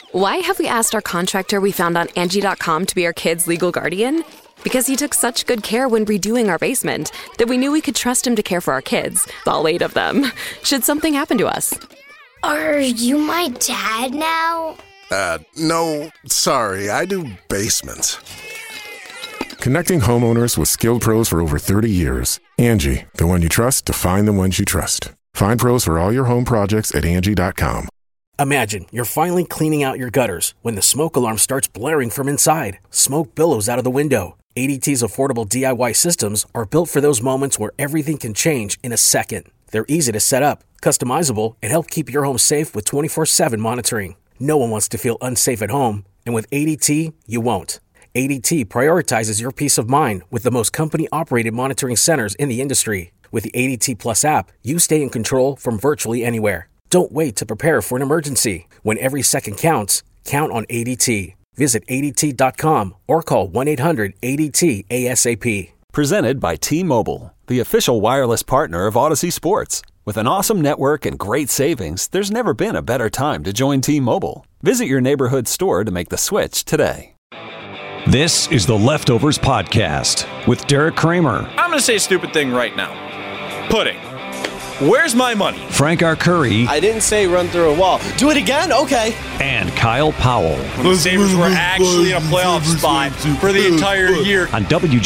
Why have we asked our contractor we found on Angie.com to be our kids' legal guardian? Because he took such good care when redoing our basement that we knew we could trust him to care for our kids, all 8 of them, should something happen to us. Are you my dad now? No, sorry, I do basements. Connecting homeowners with skilled pros for over 30 years. Angie, the one you trust to find the ones you trust. Find pros for all your home projects at Angie.com. Imagine you're finally cleaning out your gutters when the smoke alarm starts blaring from inside. Smoke billows out of the window. ADT's affordable DIY systems are built for those moments where everything can change in a second. They're easy to set up, customizable, and help keep your home safe with 24/7 monitoring. No one wants to feel unsafe at home, and with ADT, you won't. ADT prioritizes your peace of mind with the most company-operated monitoring centers in the industry. With the ADT Plus app, you stay in control from virtually anywhere. Don't wait to prepare for an emergency. When every second counts, count on ADT. Visit ADT.com or call 1-800-ADT-ASAP. Presented by T-Mobile, the official wireless partner of Odyssey Sports. With an awesome network and great savings, there's never been a better time to join T-Mobile. Visit your neighborhood store to make the switch today. This is the Leftovers Podcast with Derek Kramer. I'm going to say a stupid thing right now. Pudding. Where's my money? Frank Arcuri. I didn't say run through a wall. Do it again? Okay. And Kyle Powell. When the Sabres were actually in a playoff spot for the entire year. On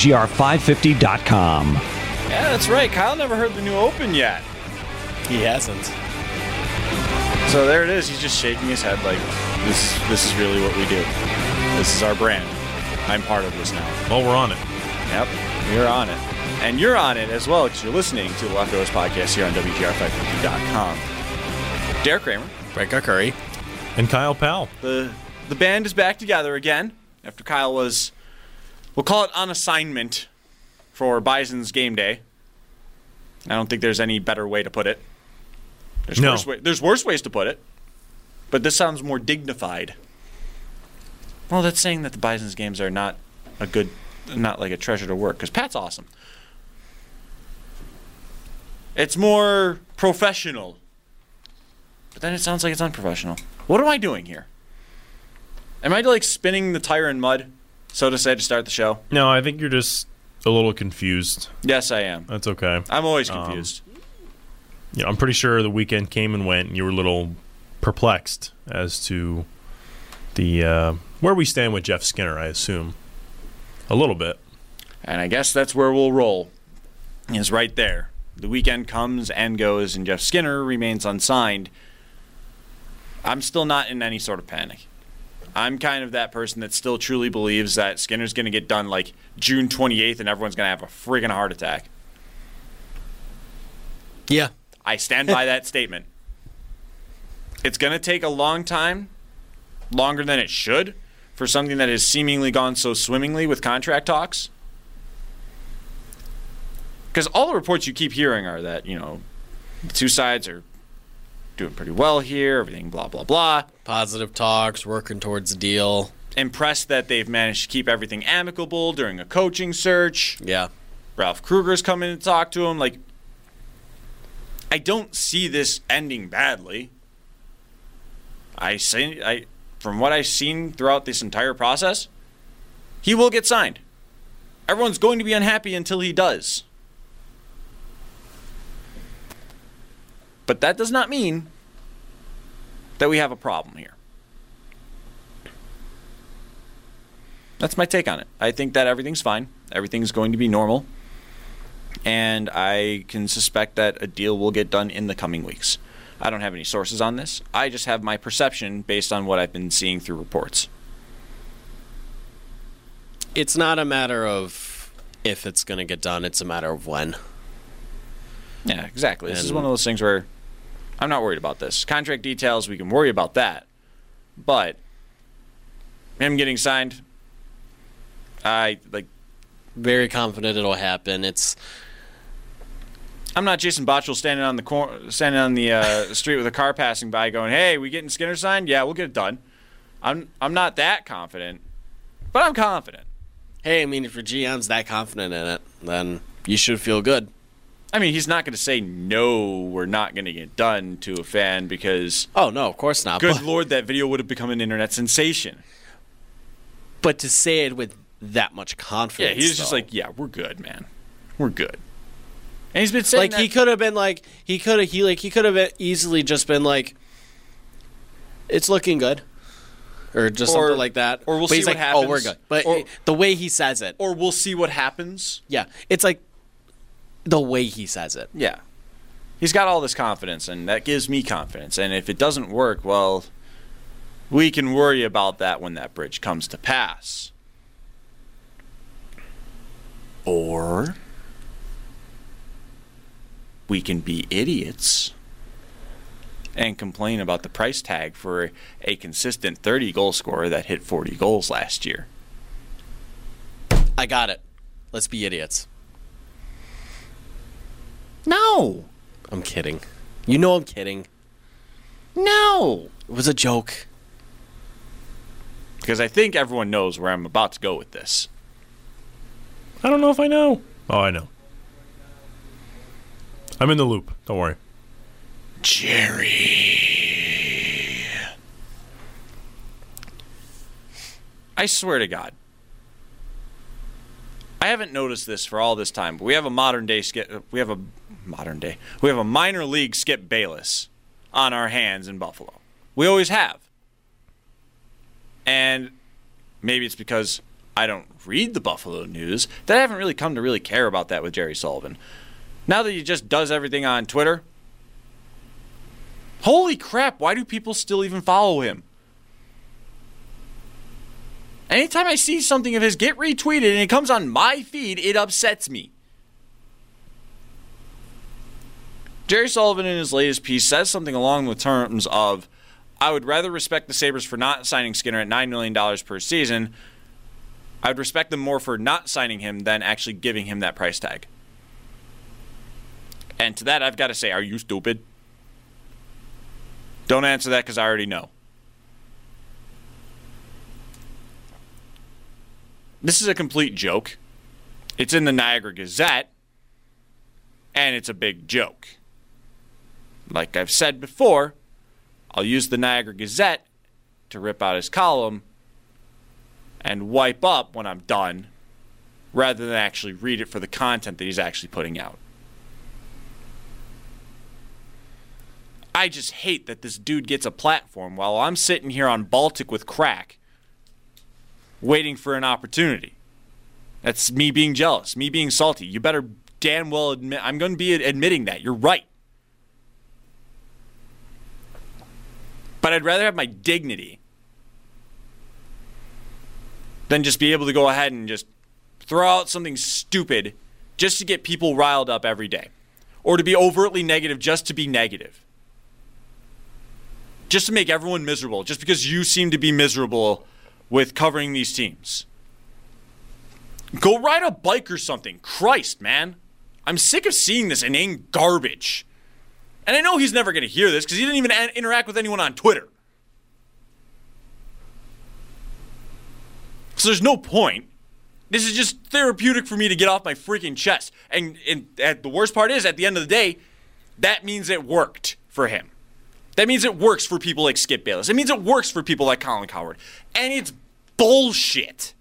WGR550.com. Yeah, that's right. Kyle never heard the new open yet. He hasn't. So there it is. He's just shaking his head like, this is really what we do. This is our brand. I'm part of this now. Well, we're on it. Yep, we're on it. And you're on it as well because you're listening to the Leftovers Podcast here on WGR550.com. Derek Kramer. Frank Arcuri. And Kyle Powell. The band is back together again after Kyle was, we'll call it on assignment for Bison's game day. I don't think there's any better way to put it. There's worse ways to put it. But this sounds more dignified. Well, that's saying that the Bison's games are not like a treasure to work, because Pat's awesome. It's more professional. But then it sounds like it's unprofessional. What am I doing here? Am I like spinning the tire in mud, so to say, to start the show? No, I think you're just a little confused. Yes, I am. That's okay. I'm always confused. I'm pretty sure the weekend came and went, and you were a little perplexed as to the where we stand with Jeff Skinner, I assume. A little bit. And I guess that's where we'll roll, is right there. The weekend comes and goes, and Jeff Skinner remains unsigned. I'm still not in any sort of panic. I'm kind of that person that still truly believes that Skinner's going to get done like June 28th and everyone's going to have a friggin' heart attack. Yeah. I stand by that statement. It's going to take a long time, longer than it should, for something that has seemingly gone so swimmingly with contract talks. Because all the reports you keep hearing are that, the two sides are doing pretty well here, everything blah, blah, blah. Positive talks, working towards a deal. Impressed that they've managed to keep everything amicable during a coaching search. Yeah. Ralph Kruger's coming to talk to him. Like, I don't see this ending badly. From what I've seen throughout this entire process, he will get signed. Everyone's going to be unhappy until he does. But that does not mean that we have a problem here. That's my take on it. I think that everything's fine. Everything's going to be normal. And I can suspect that a deal will get done in the coming weeks. I don't have any sources on this. I just have my perception based on what I've been seeing through reports. It's not a matter of if it's going to get done. It's a matter of when. Yeah, exactly. This is one of those things where I'm not worried about this. Contract details, we can worry about that. But him getting signed, very confident it'll happen. I'm not Jason Botchell standing on the street with a car passing by going, "Hey, we getting Skinner signed? Yeah, we'll get it done." I'm not that confident, but I'm confident. Hey, I mean, if your GM's that confident in it, then you should feel good. I mean, he's not going to say, no, we're not going to get done to a fan because... Oh, no, of course not. Good Lord, that video would have become an internet sensation. But to say it with that much confidence... Yeah, he's just like, yeah, we're good, man. We're good. And he's been saying like, that... he could have been like... He could have easily just been like, it's looking good. Or just something like that. Or we'll but see what like, happens. Oh, we're good. But or, the way he says it... Or we'll see what happens. Yeah, it's like the way he says it. Yeah. He's got all this confidence, and that gives me confidence. And if it doesn't work, well, we can worry about that when that bridge comes to pass. Or we can be idiots and complain about the price tag for a consistent 30-goal scorer that hit 40 goals last year. I got it. Let's be idiots. No. I'm kidding. You know I'm kidding. No. It was a joke. Because I think everyone knows where I'm about to go with this. I don't know if I know. Oh, I know. I'm in the loop. Don't worry. Jerry. I swear to God. I haven't noticed this for all this time, but we have a we have a minor league Skip Bayless on our hands in Buffalo. We always have. And maybe it's because I don't read the Buffalo news that I haven't really come to really care about that with Jerry Sullivan. Now that he just does everything on Twitter, holy crap, why do people still even follow him? Anytime I see something of his get retweeted and it comes on my feed, it upsets me. Jerry Sullivan in his latest piece says something along the terms of, I would rather respect the Sabres for not signing Skinner at $9 million per season. I would respect them more for not signing him than actually giving him that price tag. And to that, I've got to say, are you stupid? Don't answer that because I already know. This is a complete joke. It's in the Niagara Gazette, and it's a big joke. Like I've said before, I'll use the Niagara Gazette to rip out his column and wipe up when I'm done, rather than actually read it for the content that he's actually putting out. I just hate that this dude gets a platform while I'm sitting here on Baltic with crack, waiting for an opportunity. That's me being jealous, me being salty. You better damn well admit, I'm going to be admitting that. You're right. But I'd rather have my dignity than just be able to go ahead and just throw out something stupid just to get people riled up every day. Or to be overtly negative just to be negative. Just to make everyone miserable. Just because you seem to be miserable with covering these teams. Go ride a bike or something. Christ, man. I'm sick of seeing this inane garbage. And I know he's never going to hear this because he didn't even interact with anyone on Twitter. So there's no point. This is just therapeutic for me to get off my freaking chest. And the worst part is, at the end of the day, that means it worked for him. That means it works for people like Skip Bayless. It means it works for people like Colin Cowherd. And it's bullshit.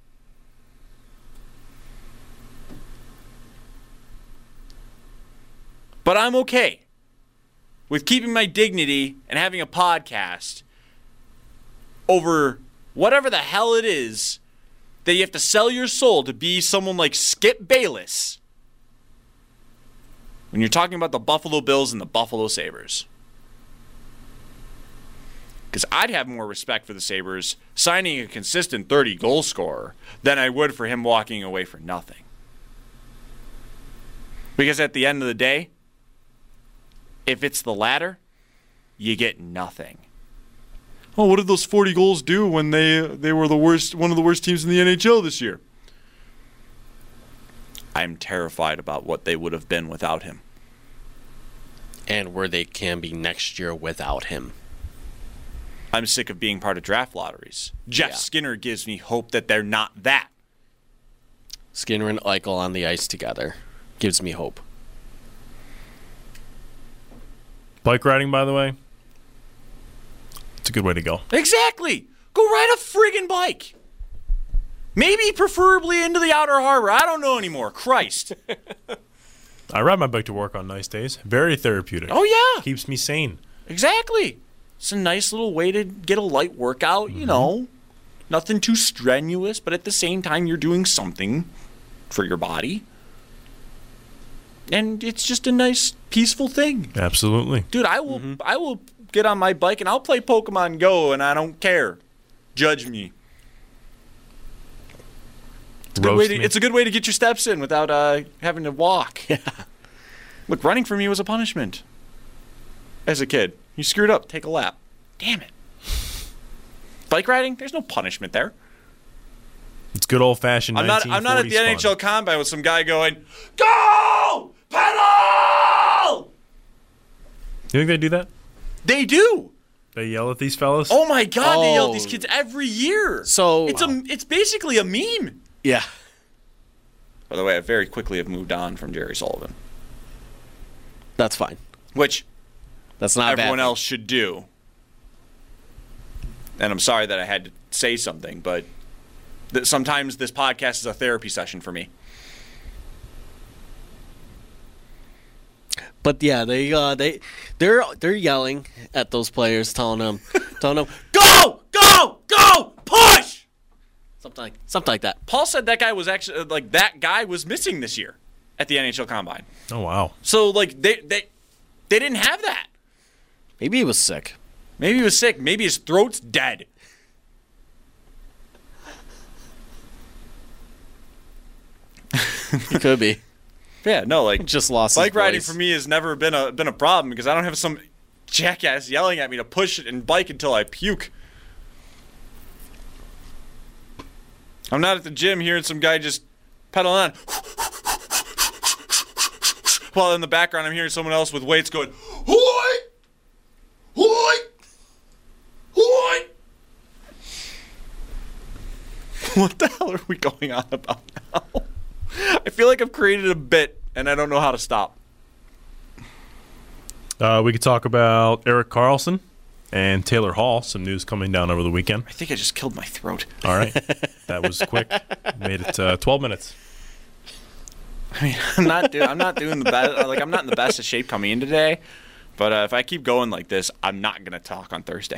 But I'm okay with keeping my dignity and having a podcast over whatever the hell it is that you have to sell your soul to be someone like Skip Bayless when you're talking about the Buffalo Bills and the Buffalo Sabres. Because I'd have more respect for the Sabres signing a consistent 30-goal scorer than I would for him walking away for nothing. Because at the end of the day, if it's the latter, you get nothing. Oh, what did those 40 goals do when they were the worst, one of the worst teams in the NHL this year? I'm terrified about what they would have been without him. And where they can be next year without him. I'm sick of being part of draft lotteries. Jeff Skinner gives me hope that they're not that. Skinner and Eichel on the ice together gives me hope. Bike riding, by the way, it's a good way to go. Exactly. Go ride a friggin' bike. Maybe preferably into the outer harbor. I don't know anymore. Christ. I ride my bike to work on nice days. Very therapeutic. Oh, yeah. Keeps me sane. Exactly. It's a nice little way to get a light workout, you know. Nothing too strenuous, but at the same time, you're doing something for your body. And it's just a nice, peaceful thing. Absolutely. Dude, I will get on my bike and I'll play Pokemon Go, and I don't care. Judge me. It's a good way to get your steps in without having to walk. Yeah. Look, running for me was a punishment as a kid. You screwed up. Take a lap. Damn it. Bike riding? There's no punishment there. It's good old-fashioned 1940s I'm not at the fun. NHL Combine with some guy going, go! Pedal! You think they do that? They do. They yell at these fellas? Oh, my God. They yell at these kids every year. So It's basically a meme. Yeah. By the way, I very quickly have moved on from Jerry Sullivan. That's fine. Which that's not everyone bad else should do. And I'm sorry that I had to say something, but sometimes this podcast is a therapy session for me. But yeah, they're yelling at those players, telling them, go, push. Something like that. Paul said that guy was actually that guy was missing this year at the NHL Combine. Oh wow! So they didn't have that. Maybe he was sick. Maybe he was sick. Maybe his throat's dead. He could be. Yeah, no, just lost. Bike his riding voice. for me has never been a problem because I don't have some jackass yelling at me to push it and bike until I puke. I'm not at the gym hearing some guy just pedaling on. While in the background I'm hearing someone else with weights going, hoi! Hoi! Hoi! What the hell are we going on about now? I feel like I've created a bit and I don't know how to stop. We could talk about Erik Karlsson and Taylor Hall. Some news coming down over the weekend. I think I just killed my throat. All right. That was quick. Made it 12 minutes. I mean, I'm not doing the best. I'm not in the best of shape coming in today. But if I keep going like this, I'm not gonna talk on Thursday.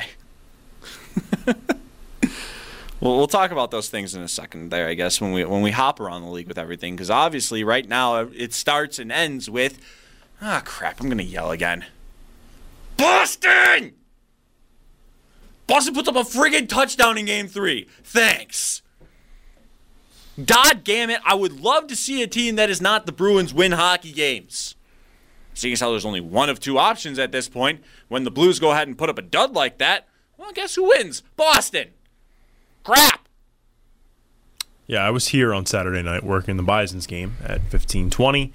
Well, we'll talk about those things in a second there, I guess, when we hop around the league with everything. Because obviously, right now, it starts and ends with, crap, I'm gonna yell again. Boston! Boston puts up a friggin' touchdown in Game 3. Thanks. God damn it, I would love to see a team that is not the Bruins win hockey games. Seeing as how there's only one of two options at this point, when the Blues go ahead and put up a dud like that, well, guess who wins? Boston. Crap. Yeah, I was here on Saturday night working the Bison's game at 15:20.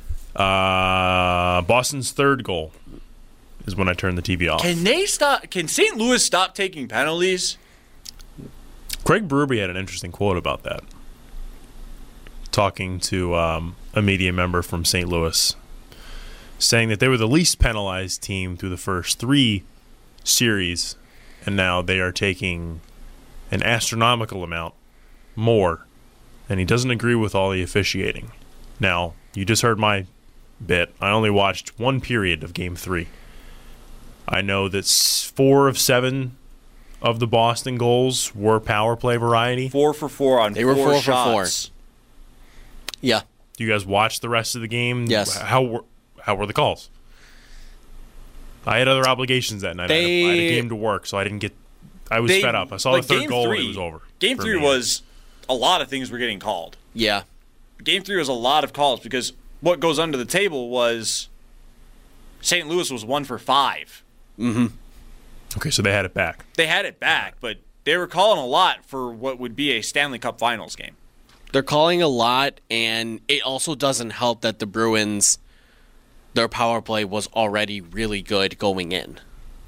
Boston's third goal is when I turned the TV off. Can St. Louis stop taking penalties? Craig Berube had an interesting quote about that. Talking to a media member from St. Louis, saying that they were the least penalized team through the first 3 series, and now they are taking an astronomical amount more, and he doesn't agree with all the officiating. Now, you just heard my bit. I only watched 1 period of Game 3. I know that 4 of 7 of the Boston goals were power play variety. 4 for 4 on 4 shots. They were 4 for 4. Yeah. Do you guys watch the rest of the game? Yes. How were the calls? I had other obligations that night. I had a game to work, so I was fed up. I saw the third goal and it was over. Game 3 was a lot of things were getting called. Yeah. Game 3 was a lot of calls because what goes under the table was St. Louis was 1 for 5. Mm-hmm. Okay, so they had it back. They had it back, but they were calling a lot for what would be a Stanley Cup Finals game. They're calling a lot, and it also doesn't help that the Bruins, their power play was already really good going in.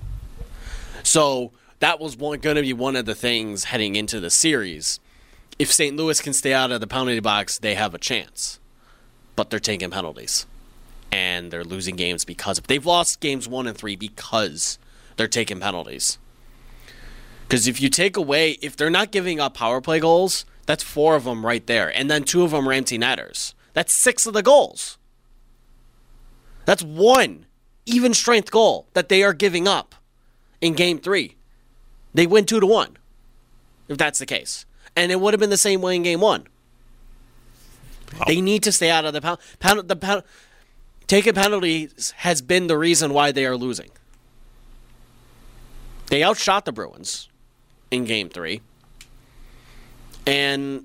So that was going to be one of the things heading into the series. If St. Louis can stay out of the penalty box, they have a chance. But they're taking penalties. and they're losing games they've lost games 1 and 3 because they're taking penalties. Because if they're not giving up power play goals, that's 4 of them right there. And then 2 of them are empty netters. That's 6 of the goals. That's 1 even strength goal that they are giving up in game 3. They win 2-1, if that's the case. And it would have been the same way in game 1. Wow. They need to stay out of the taking penalties has been the reason why they are losing. They outshot the Bruins in game 3. And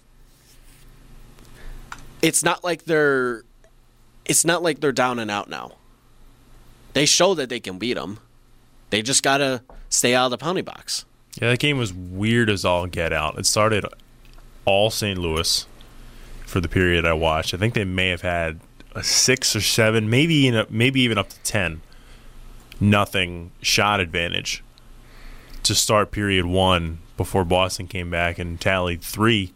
it's not like they're down and out now. They show that they can beat them. They just got to stay out of the penalty box. Yeah, that game was weird as all get out. It started all St. Louis for the period I watched. I think they may have had a 6 or 7, maybe even up to 10, nothing shot advantage to start period 1 before Boston came back and tallied 3.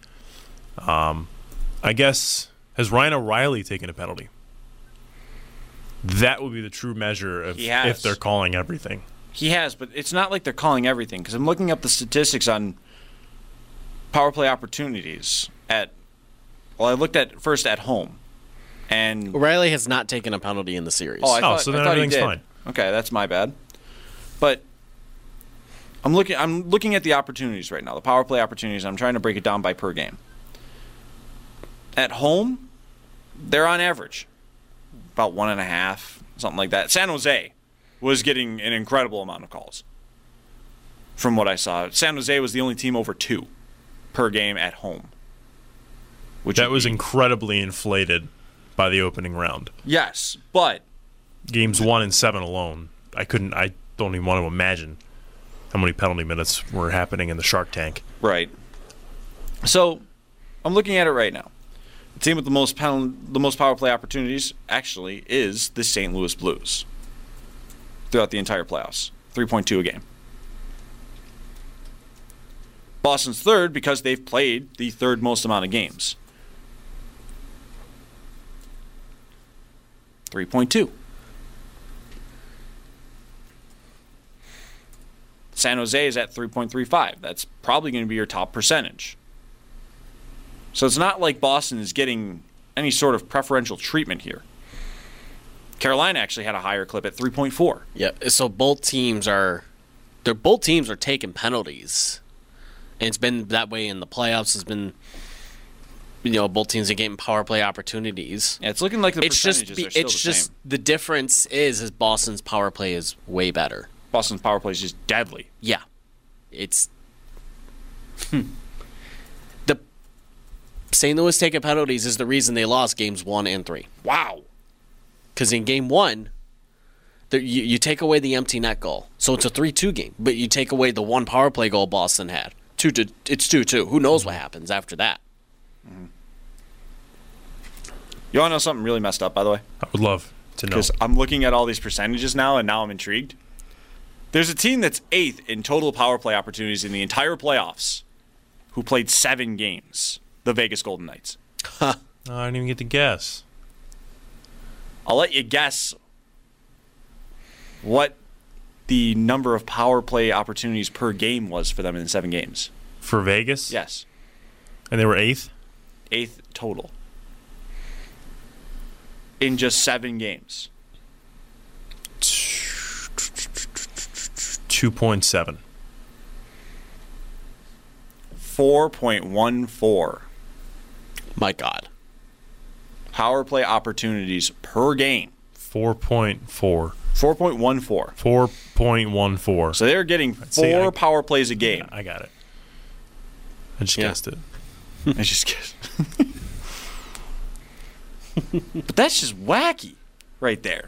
I guess, has Ryan O'Reilly taken a penalty? That would be the true measure of if they're calling everything. He has, but it's not like they're calling everything, because I'm looking up the statistics on power play opportunities I looked at first at home. And O'Reilly has not taken a penalty in the series. So then everything's fine. Okay, that's my bad. But I'm looking at the opportunities right now, the power play opportunities. I'm trying to break it down by per game. At home, they're on average about 1.5, something like that. San Jose was getting an incredible amount of calls from what I saw. San Jose was the only team over 2 per game at home. That was incredibly inflated by the opening round. Yes, but games 1 and 7 alone, I don't even want to imagine how many penalty minutes were happening in the Shark Tank. Right. So I'm looking at it right now. The team with the most power play opportunities actually is the St. Louis Blues throughout the entire playoffs, 3.2 a game. Boston's third because they've played the third most amount of games, 3.2. San Jose is at 3.35. That's probably going to be your top percentage. So it's not like Boston is getting any sort of preferential treatment here. Carolina actually had a higher clip at 3.4. Yeah, so both teams are taking penalties. And it's been that way in the playoffs. It's been, both teams are getting power play opportunities. Yeah, it's looking like the percentages are still the same. The difference is Boston's power play is way better. Boston's power play is just deadly. Yeah. It's St. Louis taking penalties is the reason they lost games 1 and 3. Wow. Because in game 1, you take away the empty net goal. So it's a 3-2 game. But you take away the 1 power play goal Boston had. It's 2-2. Who knows what happens after that? Mm-hmm. You want to know something really messed up, by the way? I would love to know. Because I'm looking at all these percentages now, and now I'm intrigued. There's a team that's 8th in total power play opportunities in the entire playoffs who played 7 games. The Vegas Golden Knights. I didn't even get to guess. I'll let you guess what the number of power play opportunities per game was for them in 7 games. For Vegas? Yes. And they were 8th? 8th total. In just 7 games. 2.7. 4.14. My God. Power play opportunities per game. 4.4. 4.14. 4.14. So they're getting 4 power plays a game. I got it. I just guessed it. I just guessed. But that's just wacky right there.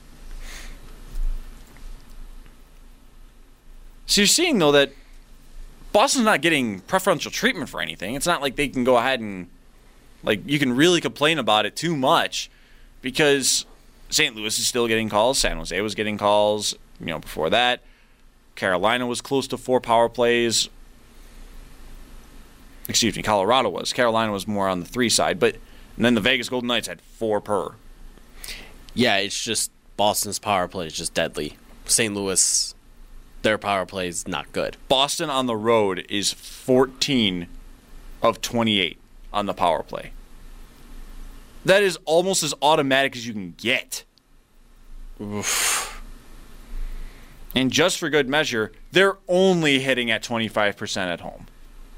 So you're seeing, though, that Boston's not getting preferential treatment for anything. It's not like they can go ahead and, you can really complain about it too much because St. Louis is still getting calls. San Jose was getting calls, before that. Carolina was close to 4 power plays. Excuse me, Colorado was. Carolina was more on the 3 side. And then the Vegas Golden Knights had 4 per. Yeah, it's just Boston's power play is just deadly. St. Louis, their power play is not good. Boston on the road is 14 of 28 on the power play. That is almost as automatic as you can get. Oof. And just for good measure, they're only hitting at 25% at home.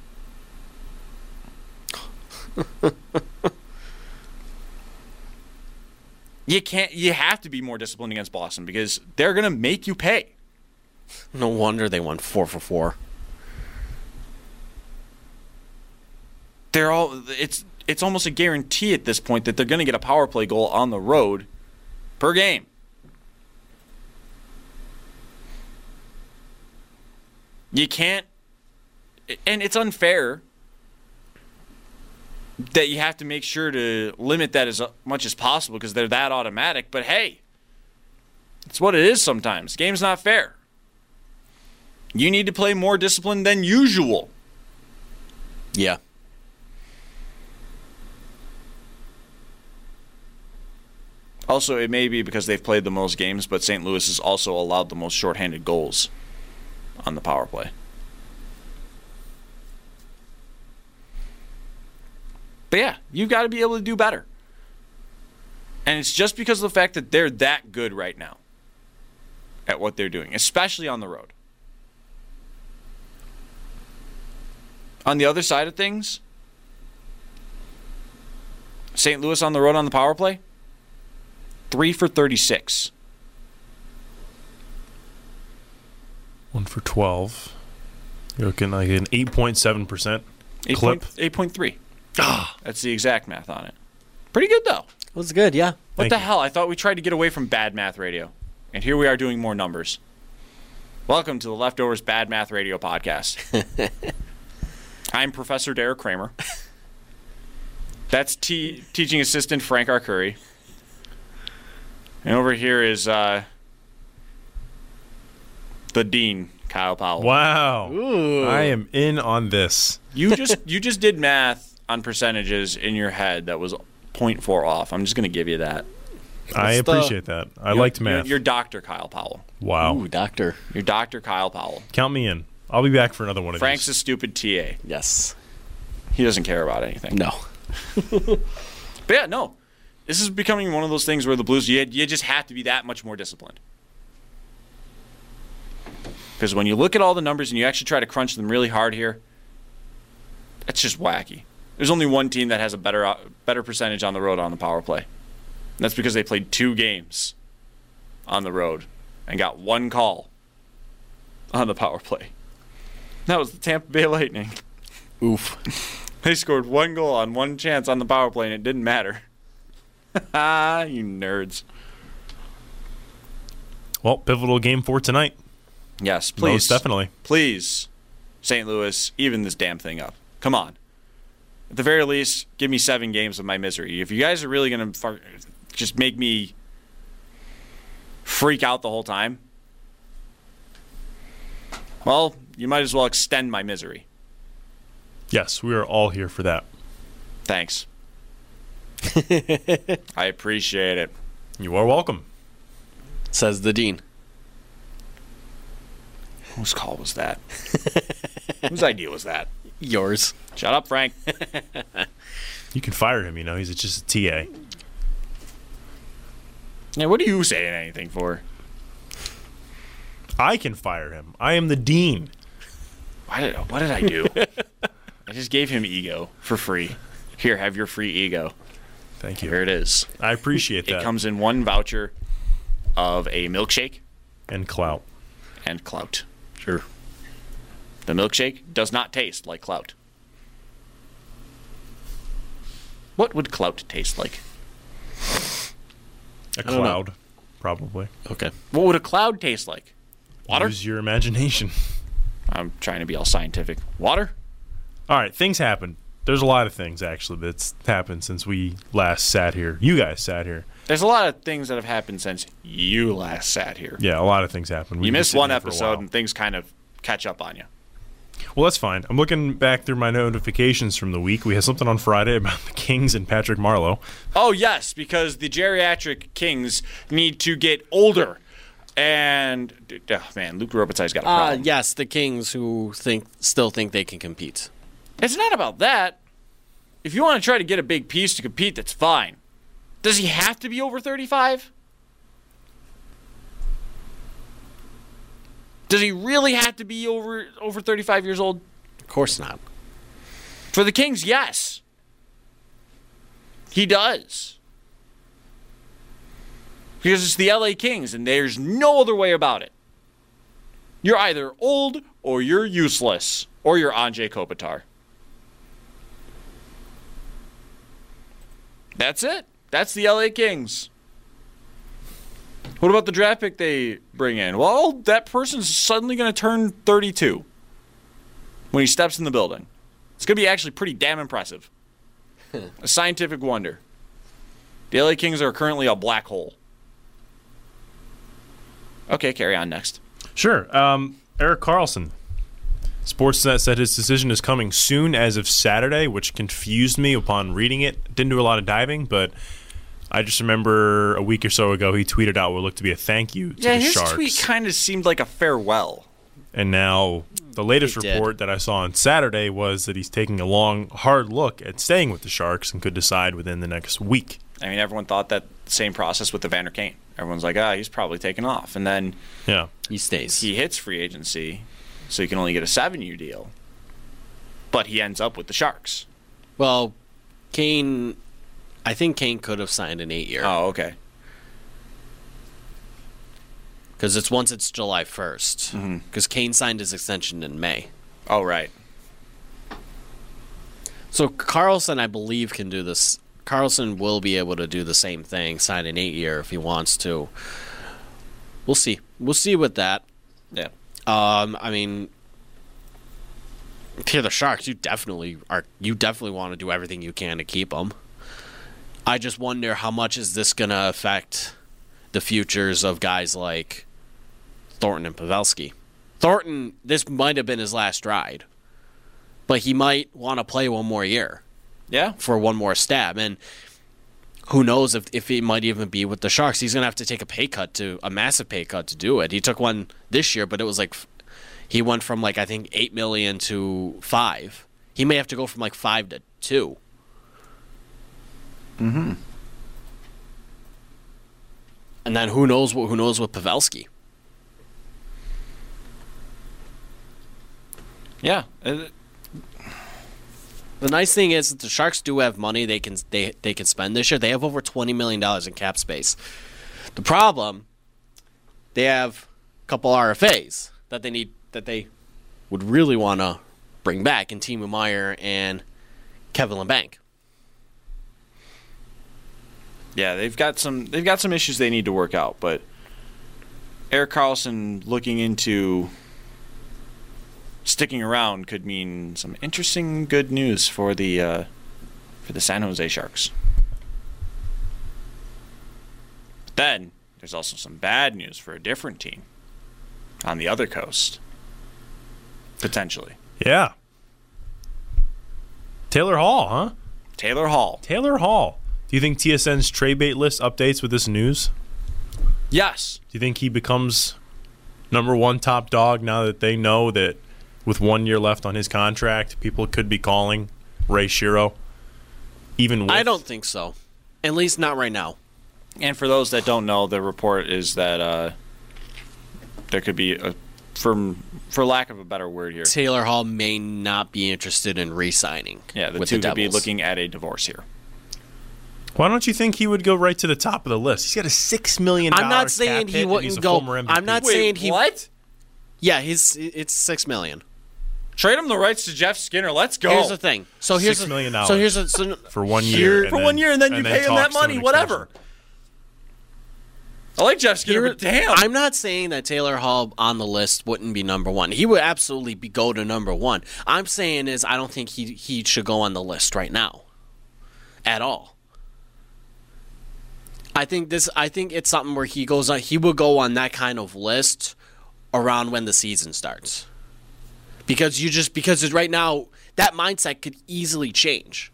You have to be more disciplined against Boston because they're going to make you pay. No wonder they won 4 for 4. It's almost a guarantee at this point that they're going to get a power play goal on the road per game. You can't, and it's unfair that you have to make sure to limit that as much as possible because they're that automatic. But hey, it's what it is sometimes. Game's not fair. You need to play more disciplined than usual. Yeah. Also, it may be because they've played the most games, but St. Louis has also allowed the most shorthanded goals on the power play. But yeah, you've got to be able to do better. And it's just because of the fact that they're that good right now at what they're doing, especially on the road. On the other side of things, St. Louis on the road on the power play, 3 for 36. 1 for 12. You're looking like an 8.7% clip. 8.3. That's the exact math on it. Pretty good, though. It was good, yeah. What the hell? I thought we tried to get away from bad math radio. And here we are doing more numbers. Welcome to the Leftovers Bad Math Radio podcast. I'm Professor Derek Kramer. That's teaching assistant Frank Arcuri. And over here is the dean, Kyle Powell. Wow. Ooh. I am in on this. You just did math on percentages in your head that was 0.4 off. I'm just going to give you that. I appreciate that. I liked math. You're Dr. Kyle Powell. Wow. Ooh, doctor. You're Dr. Kyle Powell. Count me in. I'll be back for another one of Frank's these. a stupid TA. Yes. He doesn't care about anything. No. But yeah, no. This is becoming one of those things where the Blues, you just have to be that much more disciplined. Because when you look at all the numbers and you actually try to crunch them really hard here, it's just wacky. There's only one team that has a better percentage on the road on the power play. And that's because they played 2 games on the road and got 1 call on the power play. That was the Tampa Bay Lightning. Oof. They scored 1 goal on 1 chance on the power play and it didn't matter. You nerds. Well, pivotal game for tonight. Yes, please. Most definitely. Please, St. Louis, even this damn thing up. Come on. At the very least, give me 7 games of my misery. If you guys are really going to just make me freak out the whole time, well, you might as well extend my misery. Yes, we are all here for that. Thanks. I appreciate it. You are welcome. Says the dean. Whose call was that? Whose idea was that? Yours. Shut up, Frank. You can fire him, he's just a TA. Yeah, what are you saying anything for? I can fire him. I am the dean. What did I do? I just gave him ego for free. Here, have your free ego. Thank you. Here it is. I appreciate that. It comes in 1 voucher of a milkshake. And clout. And clout. Sure. The milkshake does not taste like clout. What would clout taste like? A cloud, probably. Okay. What would a cloud taste like? Water? Use your imagination. I'm trying to be all scientific. Water? All right, things happen. There's a lot of things, actually, that's happened since we last sat here. You guys sat here. There's a lot of things that have happened since you last sat here. Yeah, a lot of things happened. You missed one episode and things kind of catch up on you. Well, that's fine. I'm looking back through my notifications from the week. We had something on Friday about the Kings and Patrick Marleau. Oh, yes, because the geriatric Kings need to get older. And, oh, man, Luke Robitaille's got a problem. Yes, the Kings who still think they can compete. It's not about that. If you want to try to get a big piece to compete, that's fine. Does he have to be over 35? Does he really have to be over 35 years old? Of course not. For the Kings, yes. He does. Because it's the LA Kings, and there's no other way about it. You're either old, or you're useless, or you're Anze Kopitar. That's it. That's the LA Kings. What about the draft pick they bring in? Well, that person's suddenly going to turn 32 when he steps in the building. It's going to be actually pretty damn impressive. A scientific wonder. The LA Kings are currently a black hole. Okay, carry on next. Sure. Erik Karlsson. Sportsnet said his decision is coming soon as of Saturday, which confused me upon reading it. Didn't do a lot of diving, but I just remember a week or so ago he tweeted out what looked to be a thank you to the Sharks. His tweet kind of seemed like a farewell. And now the latest report that I saw on Saturday was that he's taking a long, hard look at staying with the Sharks and could decide within the next week. I mean, everyone thought that same process with Evander Kane. Everyone's like, he's probably taking off. And then he stays. He hits free agency, so he can only get a 7-year deal. But he ends up with the Sharks. Well, I think Kane could have signed an 8-year. Oh, okay. Because once it's July 1st. Because Kane signed his extension in May. Oh, right. So Karlsson, I believe, can do this. Karlsson will be able to do the same thing, sign an 8-year if he wants to. We'll see. We'll see with that. Yeah. I mean, if you're the Sharks, you definitely want to do everything you can to keep them. I just wonder how much is this going to affect the futures of guys like Thornton and Pavelski. Thornton, this might have been his last ride, but he might want to play one more year. Yeah. For one more stab. And who knows if he might even be with the Sharks. He's going to have to take a massive pay cut to do it. He took one this year, but it was he went from I think $8 million to $5 million. He may have to go from $5 to $2 million. And then who knows with Pavelski. Yeah. The nice thing is that the Sharks do have money they can spend this year. They have over $20 million in cap space. The problem, they have a couple RFAs that they would really want to bring back in Timo Meier and Kevin LeBanc. Yeah, they've got some issues they need to work out, but Erik Karlsson looking into sticking around could mean some interesting good news for the San Jose Sharks. But then there's also some bad news for a different team on the other coast, potentially. Yeah. Taylor Hall, huh? Taylor Hall. Do you think TSN's trade bait list updates with this news? Yes. Do you think he becomes number one top dog now that they know that with 1 year left on his contract, people could be calling Ray Shero? I don't think so. At least not right now. And for those that don't know, the report is that there could be for lack of a better word here, Taylor Hall may not be interested in re-signing. Yeah, the with two the could be Devils. looking at a divorce here. Why don't you think he would go right to the top of the list? He's got a $6 million. I'm not saying he wouldn't go. I'm not saying he. What? Yeah, it's $6 million. Trade him the rights to Jeff Skinner. Let's go. Here's the thing. So here's $6 million. So here's for 1 year. For 1 year, and then you pay him that money. Whatever. I like Jeff Skinner, but damn. I'm not saying that Taylor Hall on the list wouldn't be number one. He would absolutely go to number one. I'm saying is I don't think he should go on the list right now, at all. I think it's something where he goes on. He would go on that kind of list around when the season starts, Because right now that mindset could easily change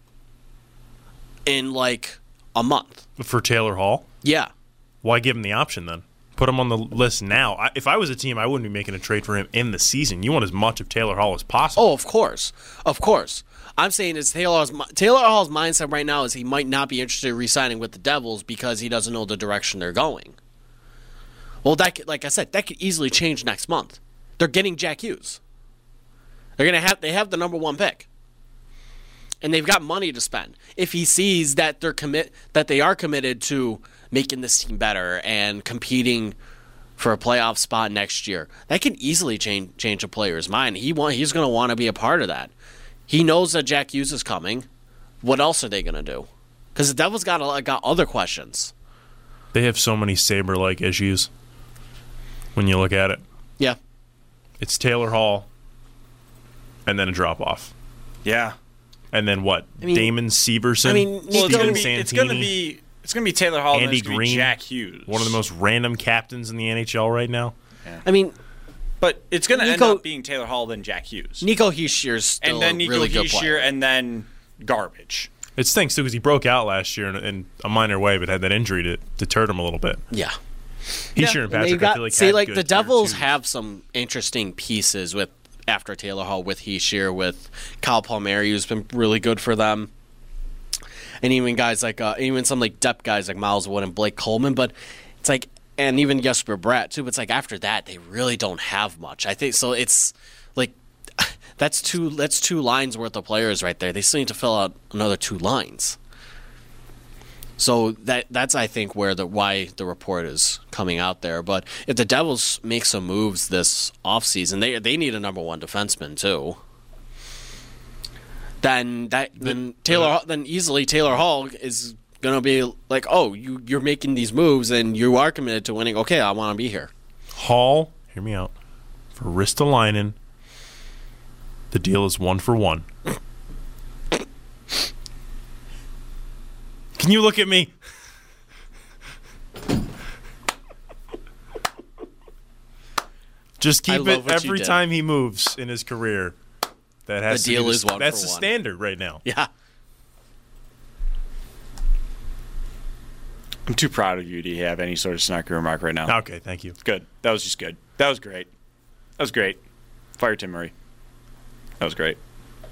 in like a month. For Taylor Hall? Yeah. Why give him the option then? Put him on the list now. If I was a team, I wouldn't be making a trade for him in the season. You want as much of Taylor Hall as possible. Oh, of course. I'm saying is Taylor Hall's mindset right now is he might not be interested in re-signing with the Devils because he doesn't know the direction they're going. Well, like I said, that could easily change next month. They're getting Jack Hughes. They have the number 1 pick. And they've got money to spend. If he sees that they are committed to making this team better and competing for a playoff spot next year, that can easily change a player's mind. He's going to want to be a part of that. He knows that Jack Hughes is coming. What else are they going to do? Because the Devils got other questions. They have so many Sabre-like issues when you look at it. Yeah. It's Taylor Hall and then a drop-off. Yeah. And then what? Damon Severson? It's going to be Taylor Hall Andy and Green, Jack Hughes. One of the most random captains in the NHL right now. Yeah. But it's going to end up being Taylor Hall then Jack Hughes. Nico Hischier's still and then Nico really good Hischier player. And then garbage. It stinks, too, because he broke out last year in a minor way, but had that injury to deter him a little bit. Yeah. Hischier and Patrick, I feel like, the Devils have some interesting pieces after Taylor Hall with Hischier, with Kyle Palmieri, who's been really good for them. And even guys like even some like depth guys like Miles Wood and Blake Coleman, but it's like, and even Jesper Bratt too. But it's like after that they really don't have much. I think so. It's like that's two lines worth of players right there. They still need to fill out another 2 lines. So that's I think why the report is coming out there. But if the Devils make some moves this offseason, they need a number 1 defenseman too. Then easily Taylor Hall is gonna be like, oh, you're making these moves and you are committed to winning. Okay, I want to be here. Hall, hear me out. For Ristolainen, the deal is 1 for 1. Can you look at me? Just keep it every time he moves in his career. That has the deal is 1 for 1. That's the standard right now. Yeah. I'm too proud of you to have any sort of snarky remark right now. Okay, thank you. Good. That was just good. That was great. That was great. Fire Tim Murray. That was great.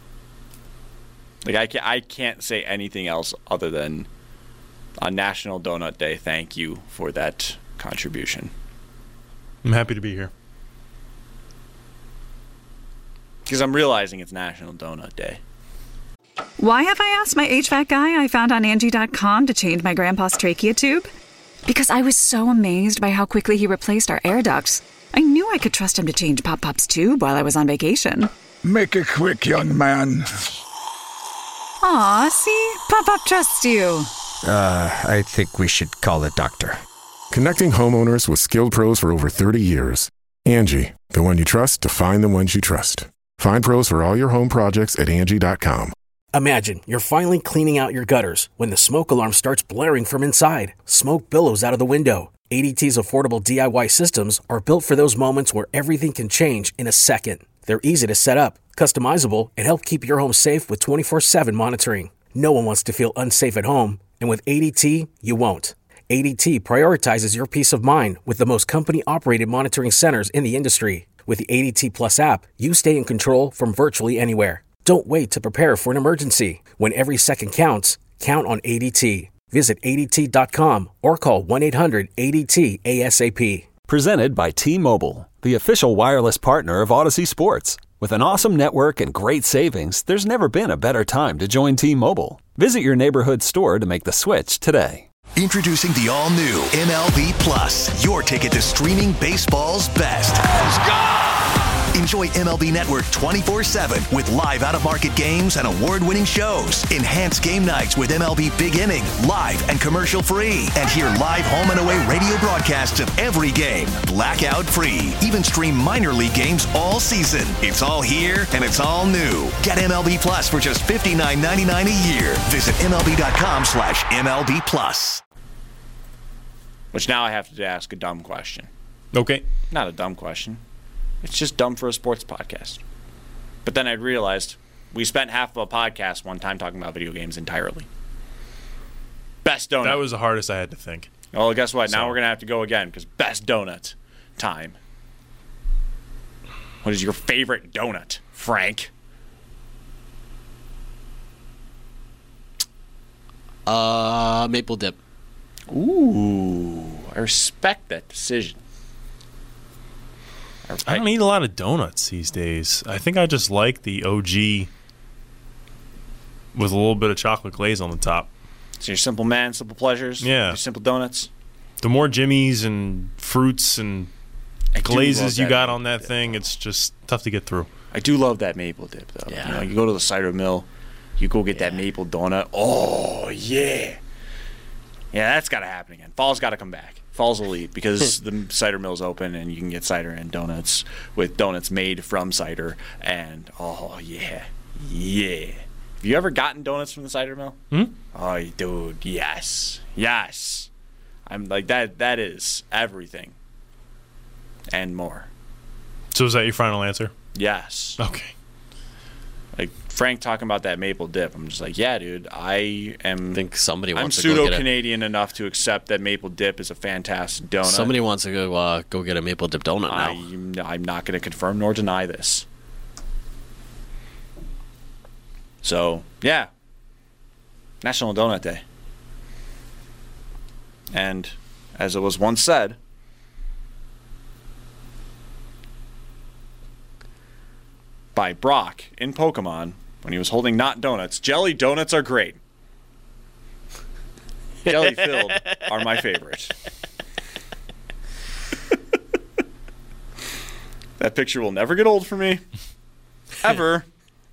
Like I can't say anything else other than on National Donut Day, thank you for that contribution. I'm happy to be here. Because I'm realizing it's National Donut Day. Why have I asked my HVAC guy I found on Angie.com to change my grandpa's trachea tube? Because I was so amazed by how quickly he replaced our air ducts. I knew I could trust him to change Pop-Pop's tube while I was on vacation. Make it quick, young man. Aw, see? Pop-Pop trusts you. I think we should call a doctor. Connecting homeowners with skilled pros for over 30 years. Angie, the one you trust to find the ones you trust. Find pros for all your home projects at Angie.com. Imagine you're finally cleaning out your gutters when the smoke alarm starts blaring from inside. Smoke billows out of the window. ADT's affordable DIY systems are built for those moments where everything can change in a second. They're easy to set up, customizable, and help keep your home safe with 24/7 monitoring. No one wants to feel unsafe at home, and with ADT, you won't. ADT prioritizes your peace of mind with the most company-operated monitoring centers in the industry. With the ADT Plus app, you stay in control from virtually anywhere. Don't wait to prepare for an emergency. When every second counts, count on ADT. Visit ADT.com or call 1-800-ADT-ASAP. Presented by T-Mobile, the official wireless partner of Odyssey Sports. With an awesome network and great savings, there's never been a better time to join T-Mobile. Visit your neighborhood store to make the switch today. Introducing the all-new MLB Plus, your ticket to streaming baseball's best. Let's go! Enjoy MLB Network 24/7 with live out-of-market games and award-winning shows. Enhance game nights with MLB Big Inning, live and commercial-free. And hear live home and away radio broadcasts of every game, blackout-free. Even stream minor league games all season. It's all here and it's all new. Get MLB Plus for just $59.99 a year. Visit MLB.com/MLB Plus. Which now I have to ask a dumb question. Okay. Not a dumb question. It's just dumb for a sports podcast. But then I realized we spent half of a podcast one time talking about video games entirely. Best donut. That was the hardest I had to think. Well, guess what? So- Now we're going to have to go again because best donut time. What is your favorite donut, Frank? Maple dip. Ooh, I respect that decision. I don't eat a lot of donuts these days. I think I just like the OG with a little bit of chocolate glaze on the top. So you're simple man, simple pleasures? Yeah. Your simple donuts? The more Jimmys and fruits and glazes you love got that on that thing, it's just tough to get through. I do love that maple dip, though. Yeah. You know, you go to the cider mill, you go get that maple donut. Oh, yeah. Yeah, that's got to happen again. Fall's got to come back. Fall's elite because the cider mill's open and you can get cider and donuts with donuts made from cider. And, oh, yeah. Yeah. Have you ever gotten donuts from the cider mill? Oh, dude, yes. Yes. I'm like, that is everything and more. So is that your final answer? Yes. Okay. Like Frank talking about that maple dip, I'm just like, yeah, dude. I think somebody wants I'm to go get pseudo-Canadian enough to accept that maple dip is a fantastic donut. Somebody wants to go get a maple dip donut now. I'm not going to confirm nor deny this. So, yeah. National Donut Day. And as it was once said, by Brock in Pokemon when he was holding not donuts, jelly donuts are great. Jelly filled are my favorite. That picture will never get old for me. Ever.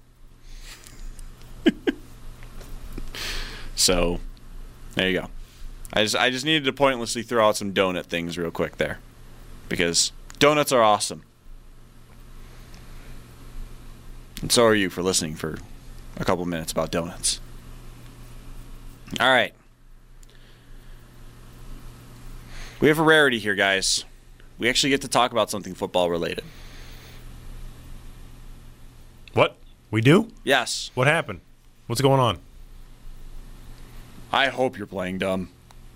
So, there you go. I just needed to pointlessly throw out some donut things real quick there. Because donuts are awesome. And so are you for listening for a couple minutes about donuts. All right. We have a rarity here, guys. We actually get to talk about something football related. What? We do? Yes. What happened? What's going on? I hope you're playing dumb.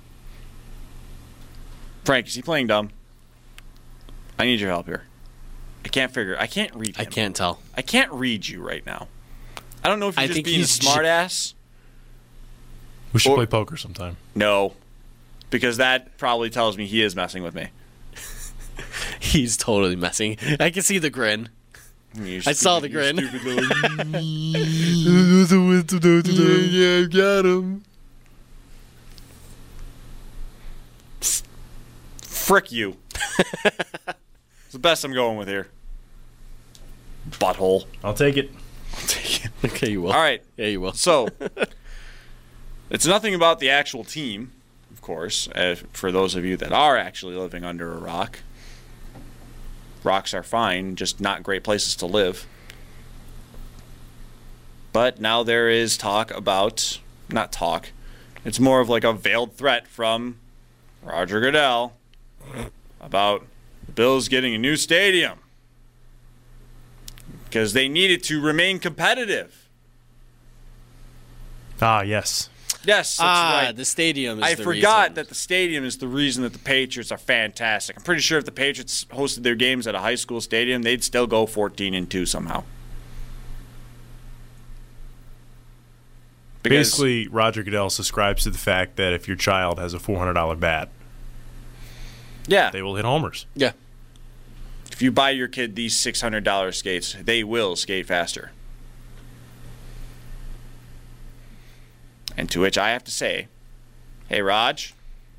Frank, is he playing dumb? I need your help here. I can't read him. I can't tell. I can't read you right now. I don't know if you're just think being a he's smart ass. We should play poker sometime. No. Because that probably tells me he is messing with me. He's totally messing. I can see the grin. I saw the grin. Yeah, I got him. Frick you. It's the best I'm going with here. Butthole. I'll take it. Okay, you will. All right. Yeah, you will. So, it's nothing about the actual team, of course, for those of you that are actually living under a rock. Rocks are fine, just not great places to live. But now there is talk about, not talk, it's more of like a veiled threat from Roger Goodell about the Bills getting a new stadium because they need it to remain competitive. Ah, yes. Yes, that's right. The stadium is I the forgot reason. that the stadium is the reason that the Patriots are fantastic. I'm pretty sure if the Patriots hosted their games at a high school stadium, they'd still go 14-2 somehow. Because Basically, Roger Goodell subscribes to the fact that if your child has a $400 bat, yeah, they will hit homers. Yeah. If you buy your kid these $600 skates, they will skate faster. And to which I have to say, hey, Raj,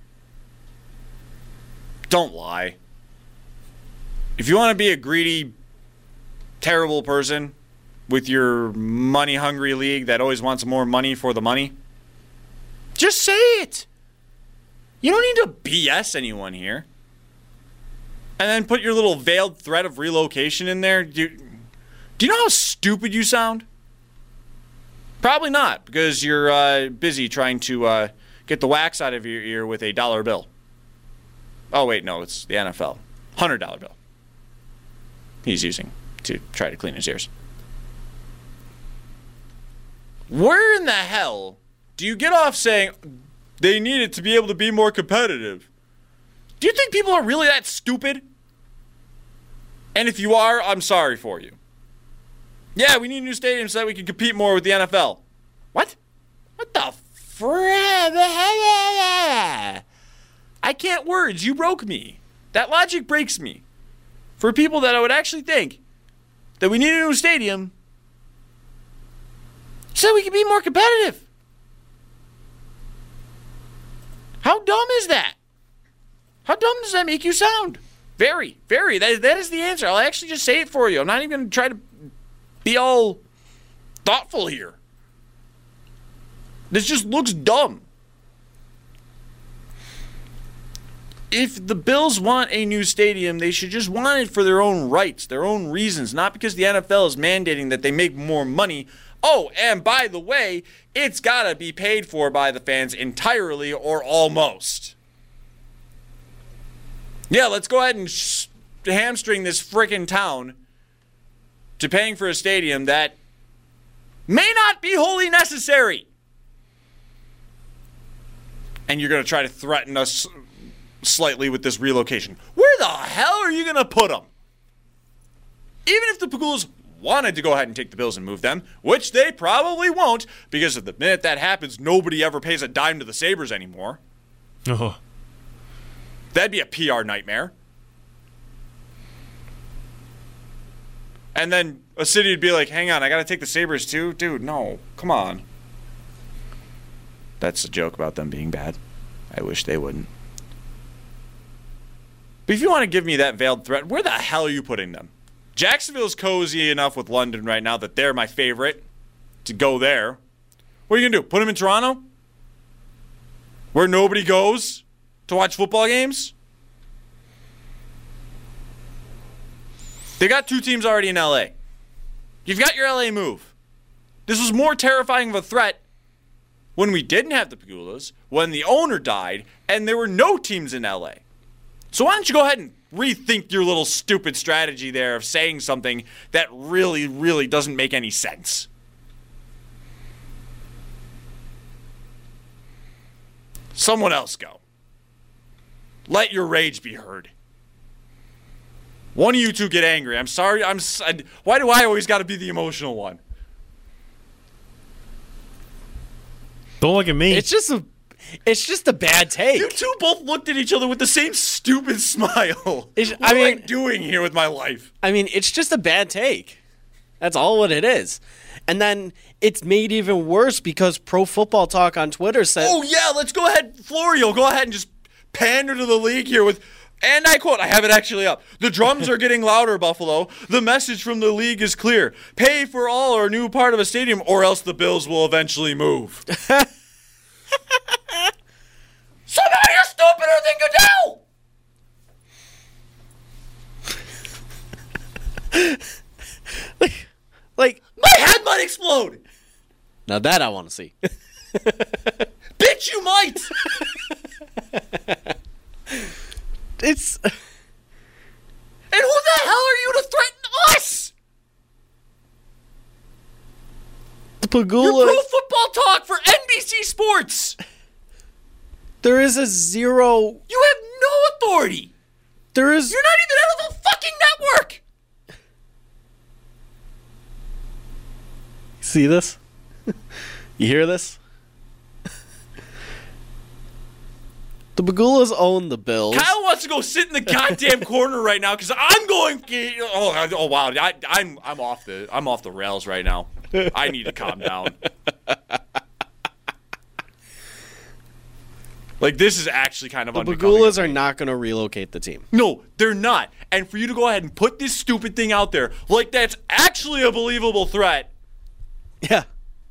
don't lie. If you want to be a greedy, terrible person with your money-hungry league that always wants more money for the money, just say it. You don't need to BS anyone here. And then put your little veiled threat of relocation in there. Do you know how stupid you sound? Probably not, because you're busy trying to get the wax out of your ear with a dollar bill. Oh, wait, no, it's the NFL. $100 bill. He's using to try to clean his ears. Where in the hell do you get off saying they need it to be able to be more competitive? Do you think people are really that stupid? And if you are, I'm sorry for you. Yeah, we need new stadiums so that we can compete more with the NFL. What? What the frick? I can't words. You broke me. That logic breaks me. For people that I would actually think that we need a new stadium so we can be more competitive. How dumb is that? How dumb does that make you sound? Very, very. That is the answer. I'll actually just say it for you. I'm not even going to try to be all thoughtful here. This just looks dumb. If the Bills want a new stadium, they should just want it for their own rights, their own reasons, not because the NFL is mandating that they make more money. Oh, and by the way, it's got to be paid for by the fans entirely or almost. Yeah, let's go ahead and hamstring this frickin' town to paying for a stadium that may not be wholly necessary. And you're going to try to threaten us slightly with this relocation. Where the hell are you going to put them? Even if the Pagulas wanted to go ahead and take the Bills and move them, which they probably won't, because at the minute that happens, nobody ever pays a dime to the Sabres anymore. Oh. That'd be a PR nightmare. And then a city would be like, hang on, I got to take the Sabres too? Dude, no, come on. That's a joke about them being bad. I wish they wouldn't. But if you want to give me that veiled threat, where the hell are you putting them? Jacksonville's cozy enough with London right now that they're my favorite to go there. What are you going to do? Put them in Toronto? Where nobody goes to watch football games? They got 2 teams already in LA. You've got your LA move. This was more terrifying of a threat when we didn't have the Pagulas, when the owner died, and there were no teams in LA. So why don't you go ahead and rethink your little stupid strategy there of saying something that really, really doesn't make any sense. Someone else go. Let your rage be heard. One of you two get angry. I'm sorry. Why do I always got to be the emotional one? Don't look at me. It's just a bad take. You two both looked at each other with the same stupid smile. What am I doing here with my life? I mean, it's just a bad take. That's all what it is. And then it's made even worse because Pro Football Talk on Twitter said, oh, yeah, let's go ahead, Florio, go ahead and just pander to the league here with, and I quote, I have it actually up. The drums are getting louder, Buffalo. The message from the league is clear. Pay for all or new part of a stadium, or else the Bills will eventually move. Somebody is stupider than Goodell! like, my head might explode! Now that I want to see. Bitch, you might! It's... And who the hell are you to threaten us? The Pagula... You're Pro Football Talk for NBC Sports! There is a zero... You have no authority! There is... You're not even out of the fucking network! See this? You hear this? The Pagulas own the Bills. Kyle wants to go sit in the goddamn corner right now because I'm going... Oh wow, I'm off the rails right now. I need to calm down. Like, this is actually kind of unbecoming. The Pagulas are not going to relocate the team. No, they're not. And for you to go ahead and put this stupid thing out there, like that's actually a believable threat. Yeah.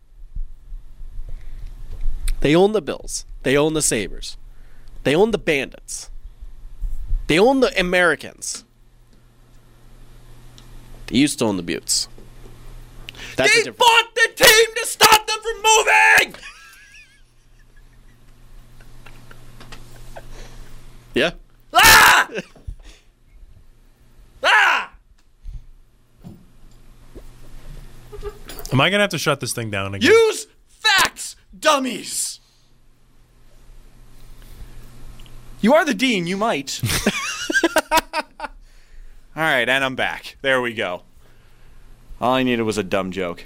They own the Bills. They own the Sabres. They own the Bandits. They own the Americans. They used to own the Buttes. They bought the team to stop them from moving! Yeah. Ah! Ah! Am I going to have to shut this thing down again? Use dummies. You are the dean, you might. All right, and I'm back. There we go. All I needed was a dumb joke.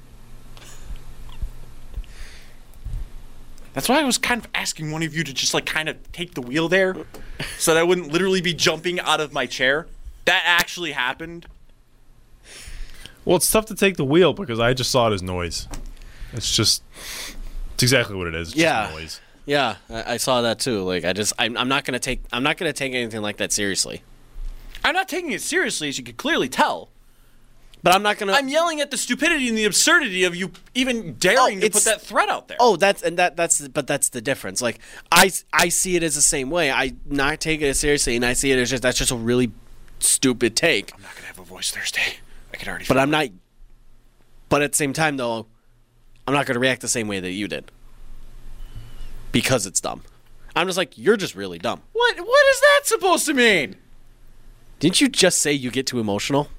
That's why I was kind of asking one of you to just like kind of take the wheel there so that I wouldn't literally be jumping out of my chair. That actually happened. Well, it's tough to take the wheel because I just saw it as noise. It's exactly what it is. It's just noise. Yeah, I saw that too. Like I'm not gonna take anything like that seriously. I'm not taking it seriously, as you could clearly tell. But I'm not gonna. I'm yelling at the stupidity and the absurdity of you even daring to put that threat out there. Oh, that's the difference. Like I see it as the same way. I not take it as seriously, and I see it as that's just a really stupid take. I'm not gonna have a voice Thursday. I can already. But I'm not. But at the same time, though, I'm not gonna react the same way that you did. Because it's dumb. I'm just like, you're just really dumb. What is that supposed to mean? Didn't you just say you get too emotional?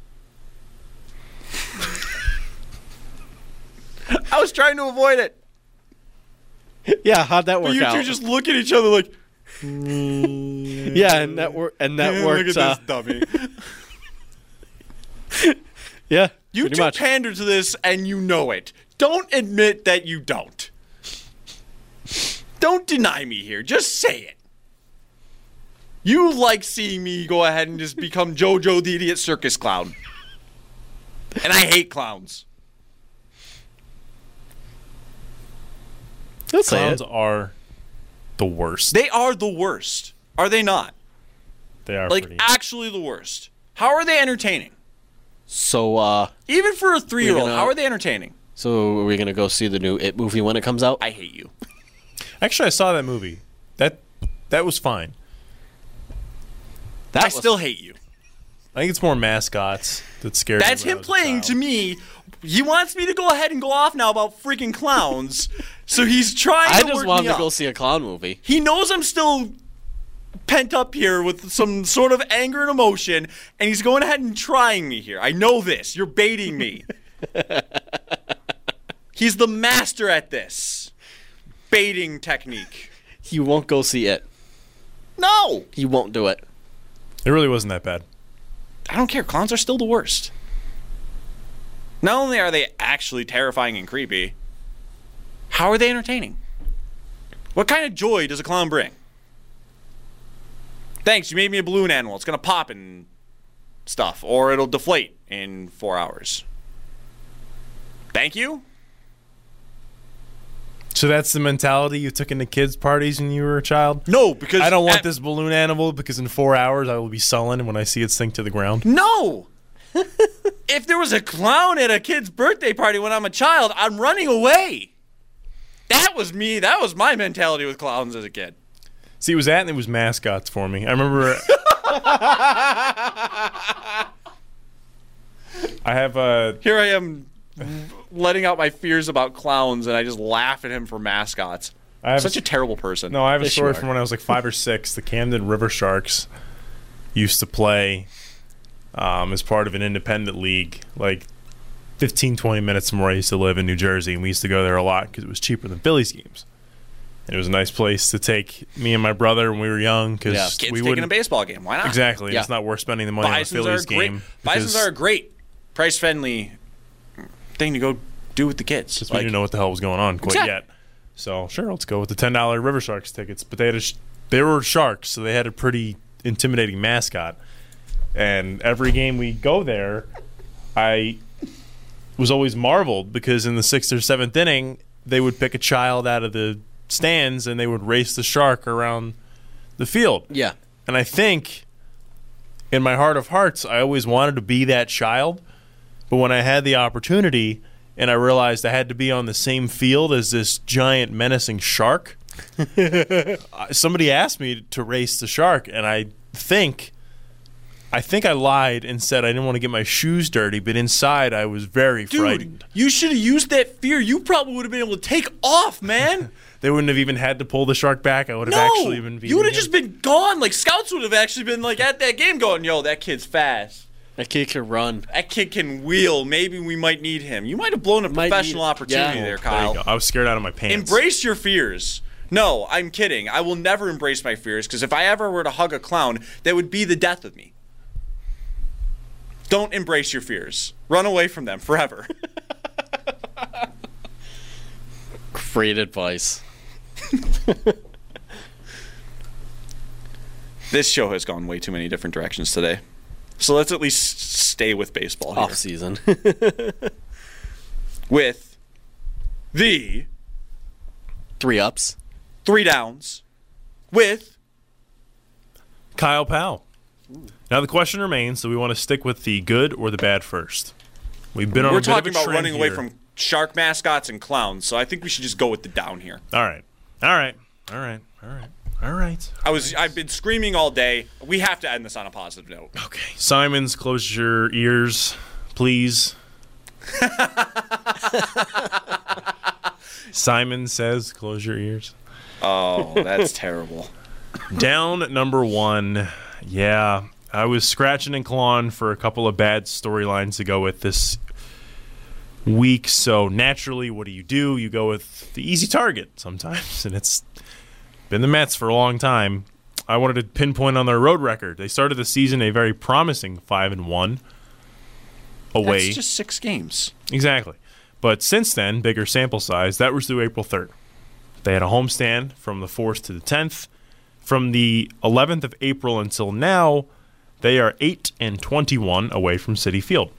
I was trying to avoid it. Yeah, how'd that work out? You two just look at each other like, yeah, and that worked. Look at this dummy. Yeah, you two pander to this, and you know it. Don't admit that you don't. Don't deny me here. Just say it. You like seeing me go ahead and just become JoJo the Idiot Circus Clown. And I hate clowns. Clowns are the worst. They are the worst. Are they not? They are like actually the worst. How are they entertaining? So even for a 3-year-old, how are they entertaining? So are we gonna go see the new It movie when it comes out? I hate you. Actually, I saw that movie. That was fine. I still hate you. I think it's more mascots that scare me. That's him playing to me. He wants me to go ahead and go off now about freaking clowns. So he's trying to work me up. I just wanted to go see a clown movie. He knows I'm still pent up here with some sort of anger and emotion, and he's going ahead and trying me here. I know this. You're baiting me. He's the master at this baiting technique. He won't go see it. No. He won't do it. It really wasn't that bad. I don't care. Clowns are still the worst. Not only are they actually terrifying and creepy, how are they entertaining? What kind of joy does a clown bring? Thanks, you made me a balloon animal. It's going to pop and stuff, or it'll deflate in 4 hours. Thank you? So that's the mentality you took into kids' parties when you were a child? No, because I don't want this balloon animal because in 4 hours I will be sullen when I see it sink to the ground. No! If there was a clown at a kid's birthday party when I'm a child, I'm running away. That was me. That was my mentality with clowns as a kid. See, it was that and it was mascots for me. I remember I have Here I am letting out my fears about clowns, and I just laugh at him for mascots. I'm such a terrible person. No, I have a story from when I was like 5 or 6. The Camden River Sharks used to play as part of an independent league, like 15, 20 minutes from where I used to live in New Jersey, and we used to go there a lot because it was cheaper than Phillies games. And it was a nice place to take me and my brother when we were young because kids we taking a baseball game. Why not? Exactly. Yeah. It's not worth spending the money on a Phillies game. Bisons are a great price-friendly thing to go do with the kids. Because we didn't know what the hell was going on quite yet. So sure, let's go with the $10 River Sharks tickets. But they were sharks, so they had a pretty intimidating mascot. And every game we go there, I was always marveled because in the 6th or 7th inning, they would pick a child out of the stands and they would race the shark around the field. Yeah. And I think in my heart of hearts, I always wanted to be that child. But when I had the opportunity and I realized I had to be on the same field as this giant menacing shark, somebody asked me to race the shark, and I think I lied and said I didn't want to get my shoes dirty, but inside I was very frightened. You should have used that fear. You probably would have been able to take off, man. They wouldn't have even had to pull the shark back. I would have actually been beating you would have him. just been gone. Like, scouts would have actually been like at that game going, yo, that kid's fast. That kid can run. That kid can wheel. Maybe we might need him. You might have blown a professional opportunity there, Kyle. There you go. I was scared out of my pants. Embrace your fears. No, I'm kidding. I will never embrace my fears because if I ever were to hug a clown, that would be the death of me. Don't embrace your fears. Run away from them forever. Great advice. This show has gone way too many different directions today. So let's at least stay with baseball here. Off season. With the 3 ups. 3 downs. With Kyle Powell. Now the question remains, do we want to stick with the good or the bad first? We've been on a bit of a trend here. We're talking about running away from shark mascots and clowns, so I think we should just go with the down here. All right. I've been screaming all day. We have to end this on a positive note. Okay. Simons, close your ears, please. Simon says, close your ears. Oh, that's terrible. Down number 1. Yeah, I was scratching and clawing for a couple of bad storylines to go with this week. So naturally, what do? You go with the easy target sometimes, and it's been the Mets for a long time. I wanted to pinpoint on their road record. They started the season a very promising 5-1 away. That's just 6 games. Exactly. But since then, bigger sample size, that was through April 3rd. They had a homestand from the 4th to the 10th. From the 11th of April until now, they are 8-21 away from Citi Field.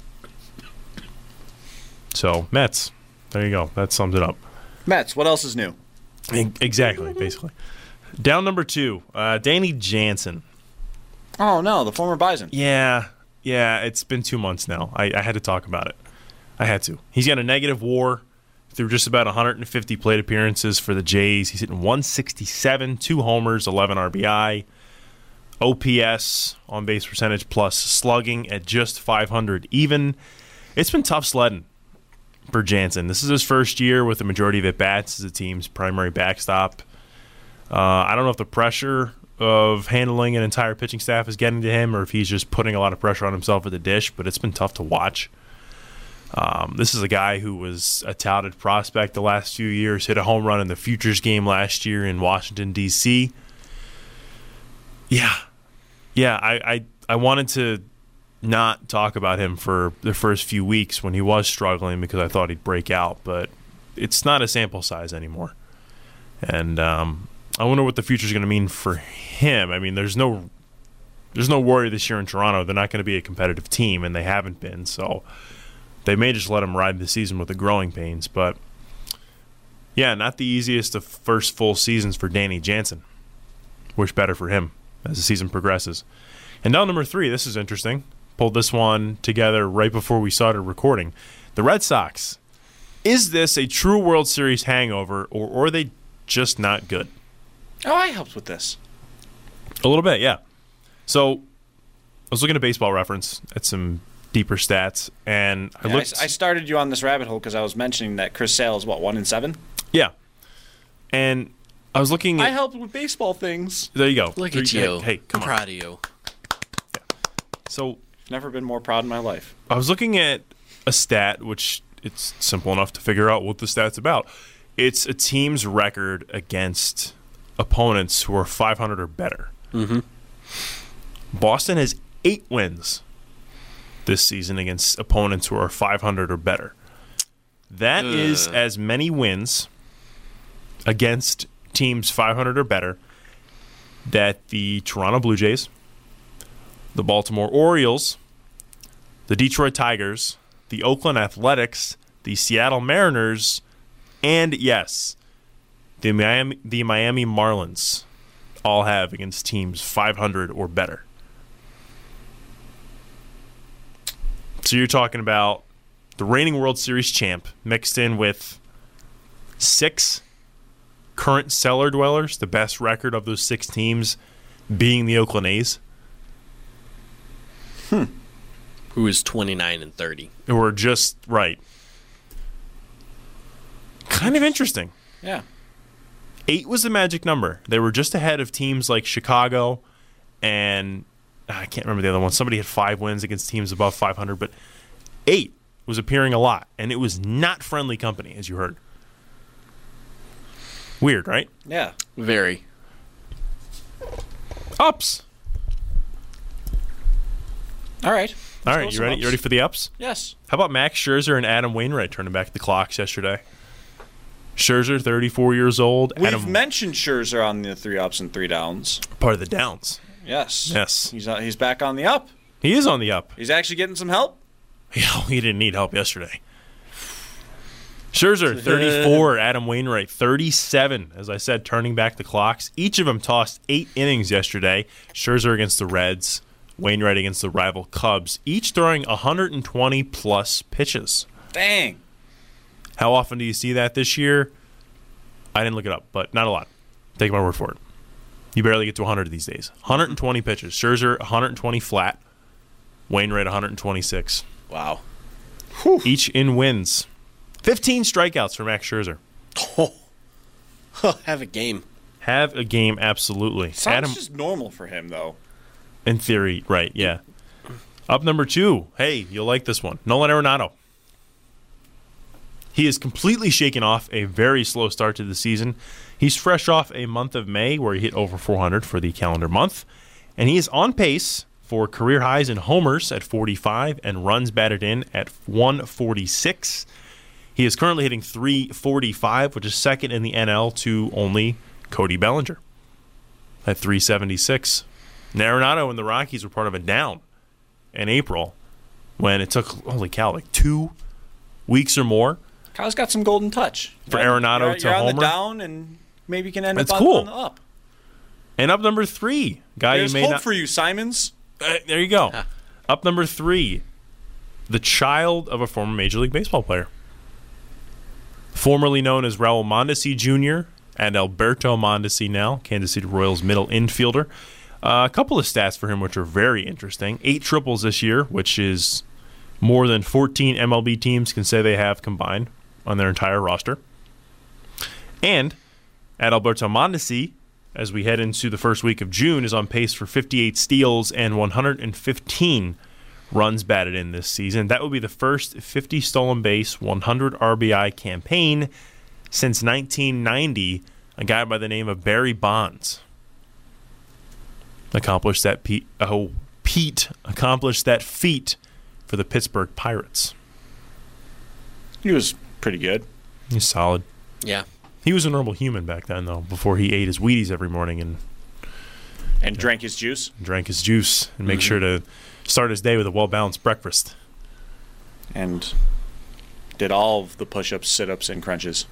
So, Mets. There you go. That sums it up. Mets, what else is new? Exactly, basically. Down number 2, Danny Jansen. Oh, no, the former Bison. Yeah, it's been 2 months now. I had to talk about it. I had to. He's got a negative WAR through just about 150 plate appearances for the Jays. He's hitting 167, 2 homers, 11 RBI. OPS, on base percentage, plus slugging at just 500 even. It's been tough sledding for Jansen. This is his first year with the majority of at-bats as the team's primary backstop. I don't know if the pressure of handling an entire pitching staff is getting to him or if he's just putting a lot of pressure on himself at the dish, but it's been tough to watch. This is a guy who was a touted prospect the last few years, hit a home run in the Futures game last year in Washington, D.C. Yeah, I wanted to not talk about him for the first few weeks when he was struggling because I thought he'd break out, but it's not a sample size anymore. And I wonder what the future is going to mean for him. I mean, there's no worry this year in Toronto. They're not going to be a competitive team, and they haven't been, so they may just let him ride the season with the growing pains. But, yeah, not the easiest of first full seasons for Danny Jansen. Wish better for him as the season progresses. And down number 3, this is interesting. Pulled this one together right before we started recording. The Red Sox. Is this a true World Series hangover, or are they just not good? Oh, I helped with this. A little bit, yeah. So, I was looking at Baseball Reference at some deeper stats, and I started you on this rabbit hole because I was mentioning that Chris Sale is, 1-7? Yeah. And I was looking at... I helped with baseball things. There you go. Look at you. Hey, come on. I'm proud of you. Yeah. So... Never been more proud in my life. I was looking at a stat, which it's simple enough to figure out what the stat's about. It's a team's record against opponents who are 500 or better. Mm-hmm. Boston has 8 wins this season against opponents who are 500 or better. That is as many wins against teams 500 or better that the Toronto Blue Jays, the Baltimore Orioles, the Detroit Tigers, the Oakland Athletics, the Seattle Mariners, and, yes, the Miami Marlins all have against teams 500 or better. So you're talking about the reigning World Series champ mixed in with 6 current cellar dwellers, the best record of those 6 teams being the Oakland A's. Who is 29-30. Who are just right. Kind of interesting. Yeah. 8 was the magic number. They were just ahead of teams like Chicago and I can't remember the other one. Somebody had 5 wins against teams above 500, but 8 was appearing a lot, and it was not friendly company, as you heard. Weird, right? Yeah. Very. Ups. All right. All right, you ready? You ready for the ups? Yes. How about Max Scherzer and Adam Wainwright turning back the clocks yesterday? Scherzer, 34 years old. We've mentioned Scherzer on the 3 ups and 3 downs. Part of the downs. Yes. Yes. He's back on the up. He is on the up. He's actually getting some help. Yeah, he didn't need help yesterday. Scherzer, 34. Adam Wainwright, 37. As I said, turning back the clocks. Each of them tossed 8 innings yesterday. Scherzer against the Reds. Wainwright against the rival Cubs. Each throwing 120-plus pitches. Dang. How often do you see that this year? I didn't look it up, but not a lot. Take my word for it. You barely get to 100 these days. 120 pitches. Scherzer, 120 flat. Wainwright, 126. Wow. Whew. Each in wins. 15 strikeouts for Max Scherzer. Have a game. Have a game, absolutely. Sounds just normal for him, though. In theory, right, yeah. Up number 2. Hey, you'll like this one. Nolan Arenado. He is completely shaken off a very slow start to the season. He's fresh off a month of May where he hit over 400 for the calendar month. And he is on pace for career highs in homers at 45 and runs batted in at 146. He is currently hitting 345, which is second in the NL to only Cody Bellinger at 376. Arenado and the Rockies were part of a down in April when it took, holy cow, like 2 weeks or more. Kyle's got some golden touch. For Arenado to you're homer. on the down, and maybe you can end That's up cool. on the up. And up number 3. Guy There's you may hope not... for you, Simons. There you go. Up number 3. The child of a former Major League Baseball player. Formerly known as Raul Mondesi Jr. and Alberto Mondesi now, Kansas City Royals middle infielder. A couple of stats for him which are very interesting. 8 triples this year, which is more than 14 MLB teams can say they have combined on their entire roster. And Alberto Mondesi, as we head into the first week of June, is on pace for 58 steals and 115 runs batted in this season. That would be the first 50 stolen base, 100 RBI campaign since 1990. A guy by the name of Barry Bonds accomplished that. Pete accomplished that feat for the Pittsburgh Pirates. He was pretty good. He's solid. Yeah. He was a normal human back then, though, before he ate his Wheaties every morning and drank his juice. Drank his juice and make sure to start his day with a well-balanced breakfast. And did all of the push-ups, sit-ups, and crunches.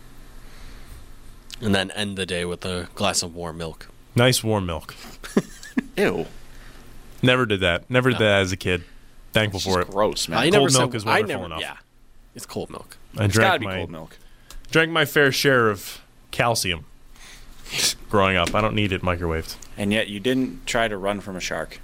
And then end the day with a glass of warm milk. Nice warm milk. Ew. Never did that. Never did that as a kid. Thankful It's for just it. gross, man. Cold milk is wonderful enough. Yeah, it's cold milk. It's gotta be cold milk. Drank my fair share of calcium growing up. I don't need it microwaved. And yet you didn't try to run from a shark.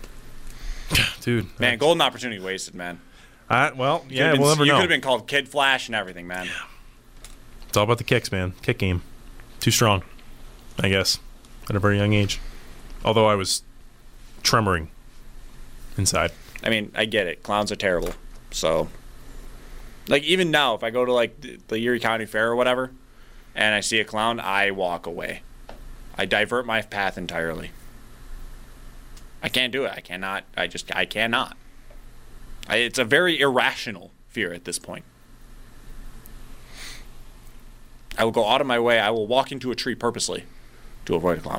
Dude. Man, golden opportunity wasted, man. We'll never know. You could have been called Kid Flash and everything, man. It's all about the kicks, man. Kick game. Too strong, I guess, at a very young age. Although I was tremoring inside. I mean, I get it. Clowns are terrible. So, like, even now, if I go to, like, the Erie County Fair or whatever, and I see a clown, I walk away. I divert my path entirely. I can't do it. I cannot. I cannot. It's a very irrational fear at this point. I will go out of my way. I will walk into a tree purposely to avoid a clown.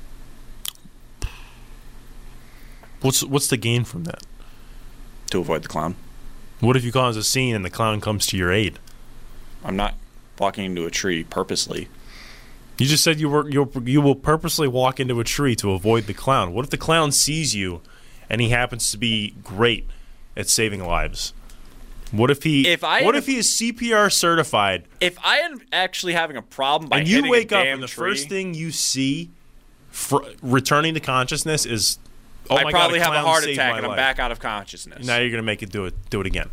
What's the gain from that? To avoid the clown. What if you cause a scene and the clown comes to your aid? I'm not walking into a tree purposely. You just said you will purposely walk into a tree to avoid the clown. What if the clown sees you and he happens to be great at saving lives? What if he is CPR certified? If I am actually having a problem by and you hitting wake a up damn and the tree, first thing you see returning to consciousness is, oh I my probably God, have a heart saved attack my and I'm life. back out of consciousness. Now you're gonna make it do it again.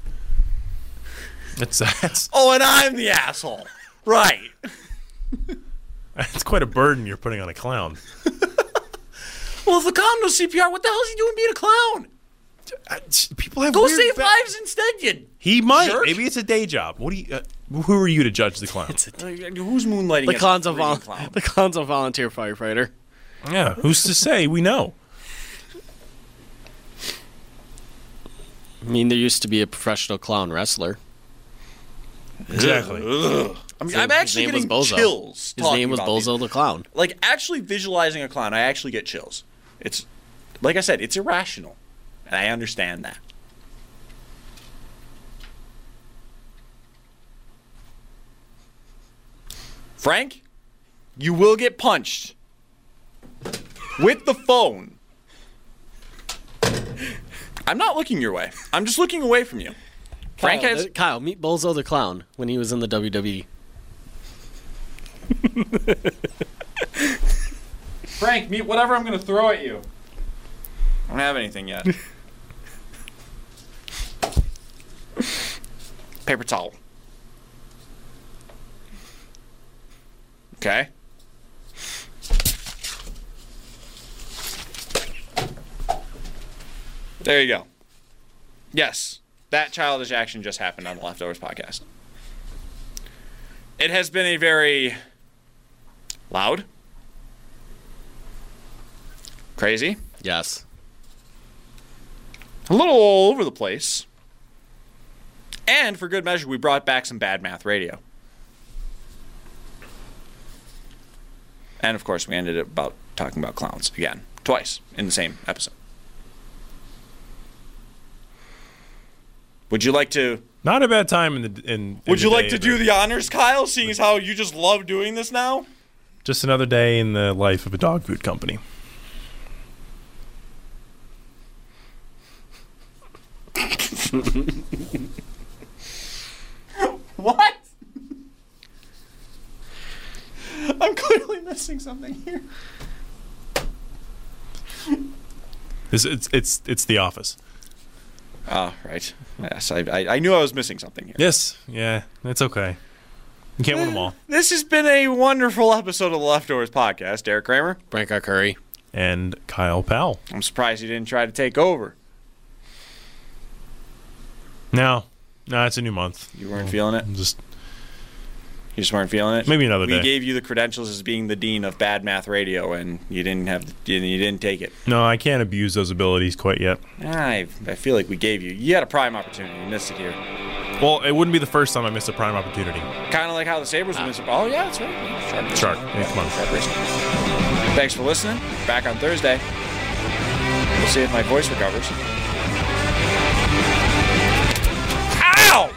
That's oh, and I'm the asshole, right? It's quite a burden you're putting on a clown. Well, if the clown knows CPR, what the hell is he doing being a clown? People have Go weird save lives instead, you He might. jerk. Maybe it's a day job. What do you? Who are you to judge the clown? Who's moonlighting? The as clown's a a freaking clown? the clown's a volunteer firefighter. Yeah, who's to say? We know. I mean, there used to be a professional clown wrestler. Exactly. I mean, I'm actually getting chills. His name was talking about Bozo the Clown. Like, actually visualizing a clown, I actually get chills. It's, like I said, it's irrational. And I understand that. Frank, you will get punched with the phone. I'm not looking your way. I'm just looking away from you. Frank has... Kyle, meet Bozo the Clown when he was in the WWE. Frank, meet whatever I'm going to throw at you. I don't have anything yet. Paper towel. Okay. There you go. Yes, that childish action just happened on the Leftovers podcast. It has been a very loud, crazy, yes, a little all over the place, and for good measure, we brought back some Bad Math Radio. And of course, we ended up talking about clowns again, twice in the same episode. Would you like to? Not a bad time in Would the you like day to of do it. the honors, Kyle? Seeing as how you just love doing this now. Just another day in the life of a dog food company. What? I'm clearly missing something here. It's The Office. Oh, right. Yes, I knew I was missing something here. Yes, yeah, it's okay. You can't win them all. This has been a wonderful episode of the Leftovers podcast. Derek Kramer, Branko Curry, and Kyle Powell. I'm surprised you didn't try to take over. No, it's a new month. You weren't feeling it? You just weren't feeling it? Maybe another We day. gave you the credentials as being the dean of Bad Math Radio, and you didn't take it. No, I can't abuse those abilities quite yet. I feel like we gave you. You had a prime opportunity. You missed it here. Well, it wouldn't be the first time I missed a prime opportunity. Kind of like how the Sabres missed. Oh yeah, that's right. Shark. Yeah, come on. Shark racing. Thanks for listening. Back on Thursday. We'll see if my voice recovers. Ow!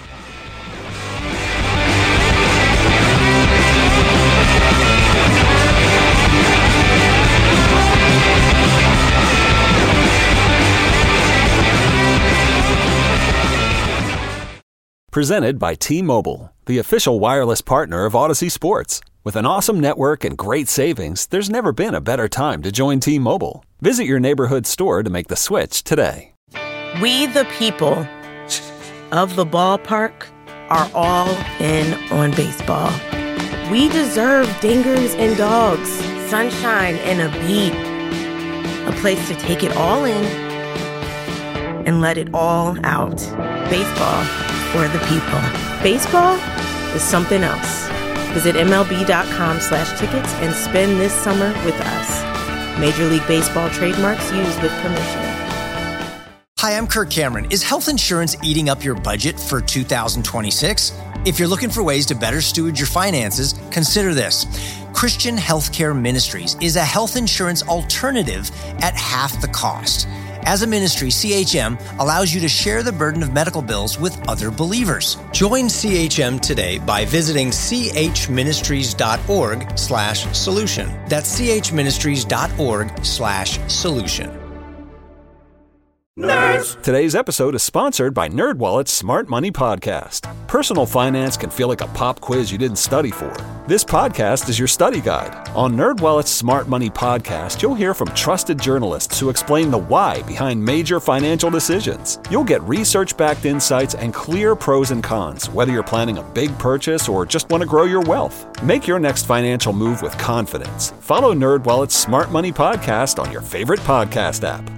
Presented by T-Mobile, the official wireless partner of Odyssey Sports. With an awesome network and great savings, there's never been a better time to join T-Mobile. Visit your neighborhood store to make the switch today. We the people of the ballpark are all in on baseball. We deserve dingers and dogs, sunshine and a beat. A place to take it all in and let it all out. Baseball for the people. Baseball is something else. Visit MLB.com/tickets and spend this summer with us. Major League Baseball trademarks used with permission. Hi, I'm Kirk Cameron. Is health insurance eating up your budget for 2026? If you're looking for ways to better steward your finances, consider this. Christian Healthcare Ministries is a health insurance alternative at half the cost. As a ministry, CHM allows you to share the burden of medical bills with other believers. Join CHM today by visiting chministries.org/solution. That's chministries.org/solution. Nerds! Today's episode is sponsored by NerdWallet's Smart Money Podcast. Personal finance can feel like a pop quiz you didn't study for. This podcast is your study guide. On NerdWallet's Smart Money Podcast, you'll hear from trusted journalists who explain the why behind major financial decisions. You'll get research-backed insights and clear pros and cons, whether you're planning a big purchase or just want to grow your wealth. Make your next financial move with confidence. Follow NerdWallet's Smart Money Podcast on your favorite podcast app.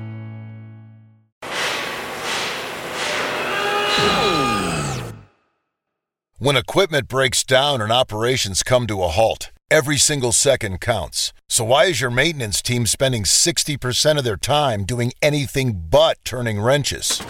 When equipment breaks down and operations come to a halt, every single second counts. So why is your maintenance team spending 60% of their time doing anything but turning wrenches?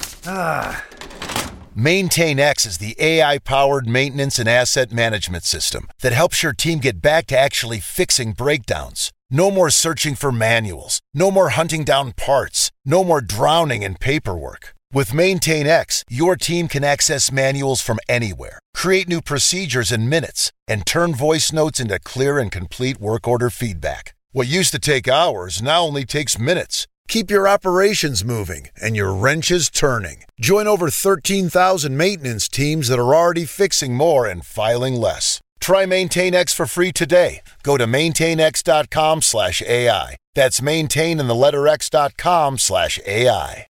MaintainX is the AI-powered maintenance and asset management system that helps your team get back to actually fixing breakdowns. No more searching for manuals. No more hunting down parts. No more drowning in paperwork. With MaintainX, your team can access manuals from anywhere, create new procedures in minutes, and turn voice notes into clear and complete work order feedback. What used to take hours now only takes minutes. Keep your operations moving and your wrenches turning. Join over 13,000 maintenance teams that are already fixing more and filing less. Try MaintainX for free today. Go to maintainx.com/AI. That's maintain and the letter X.com/AI.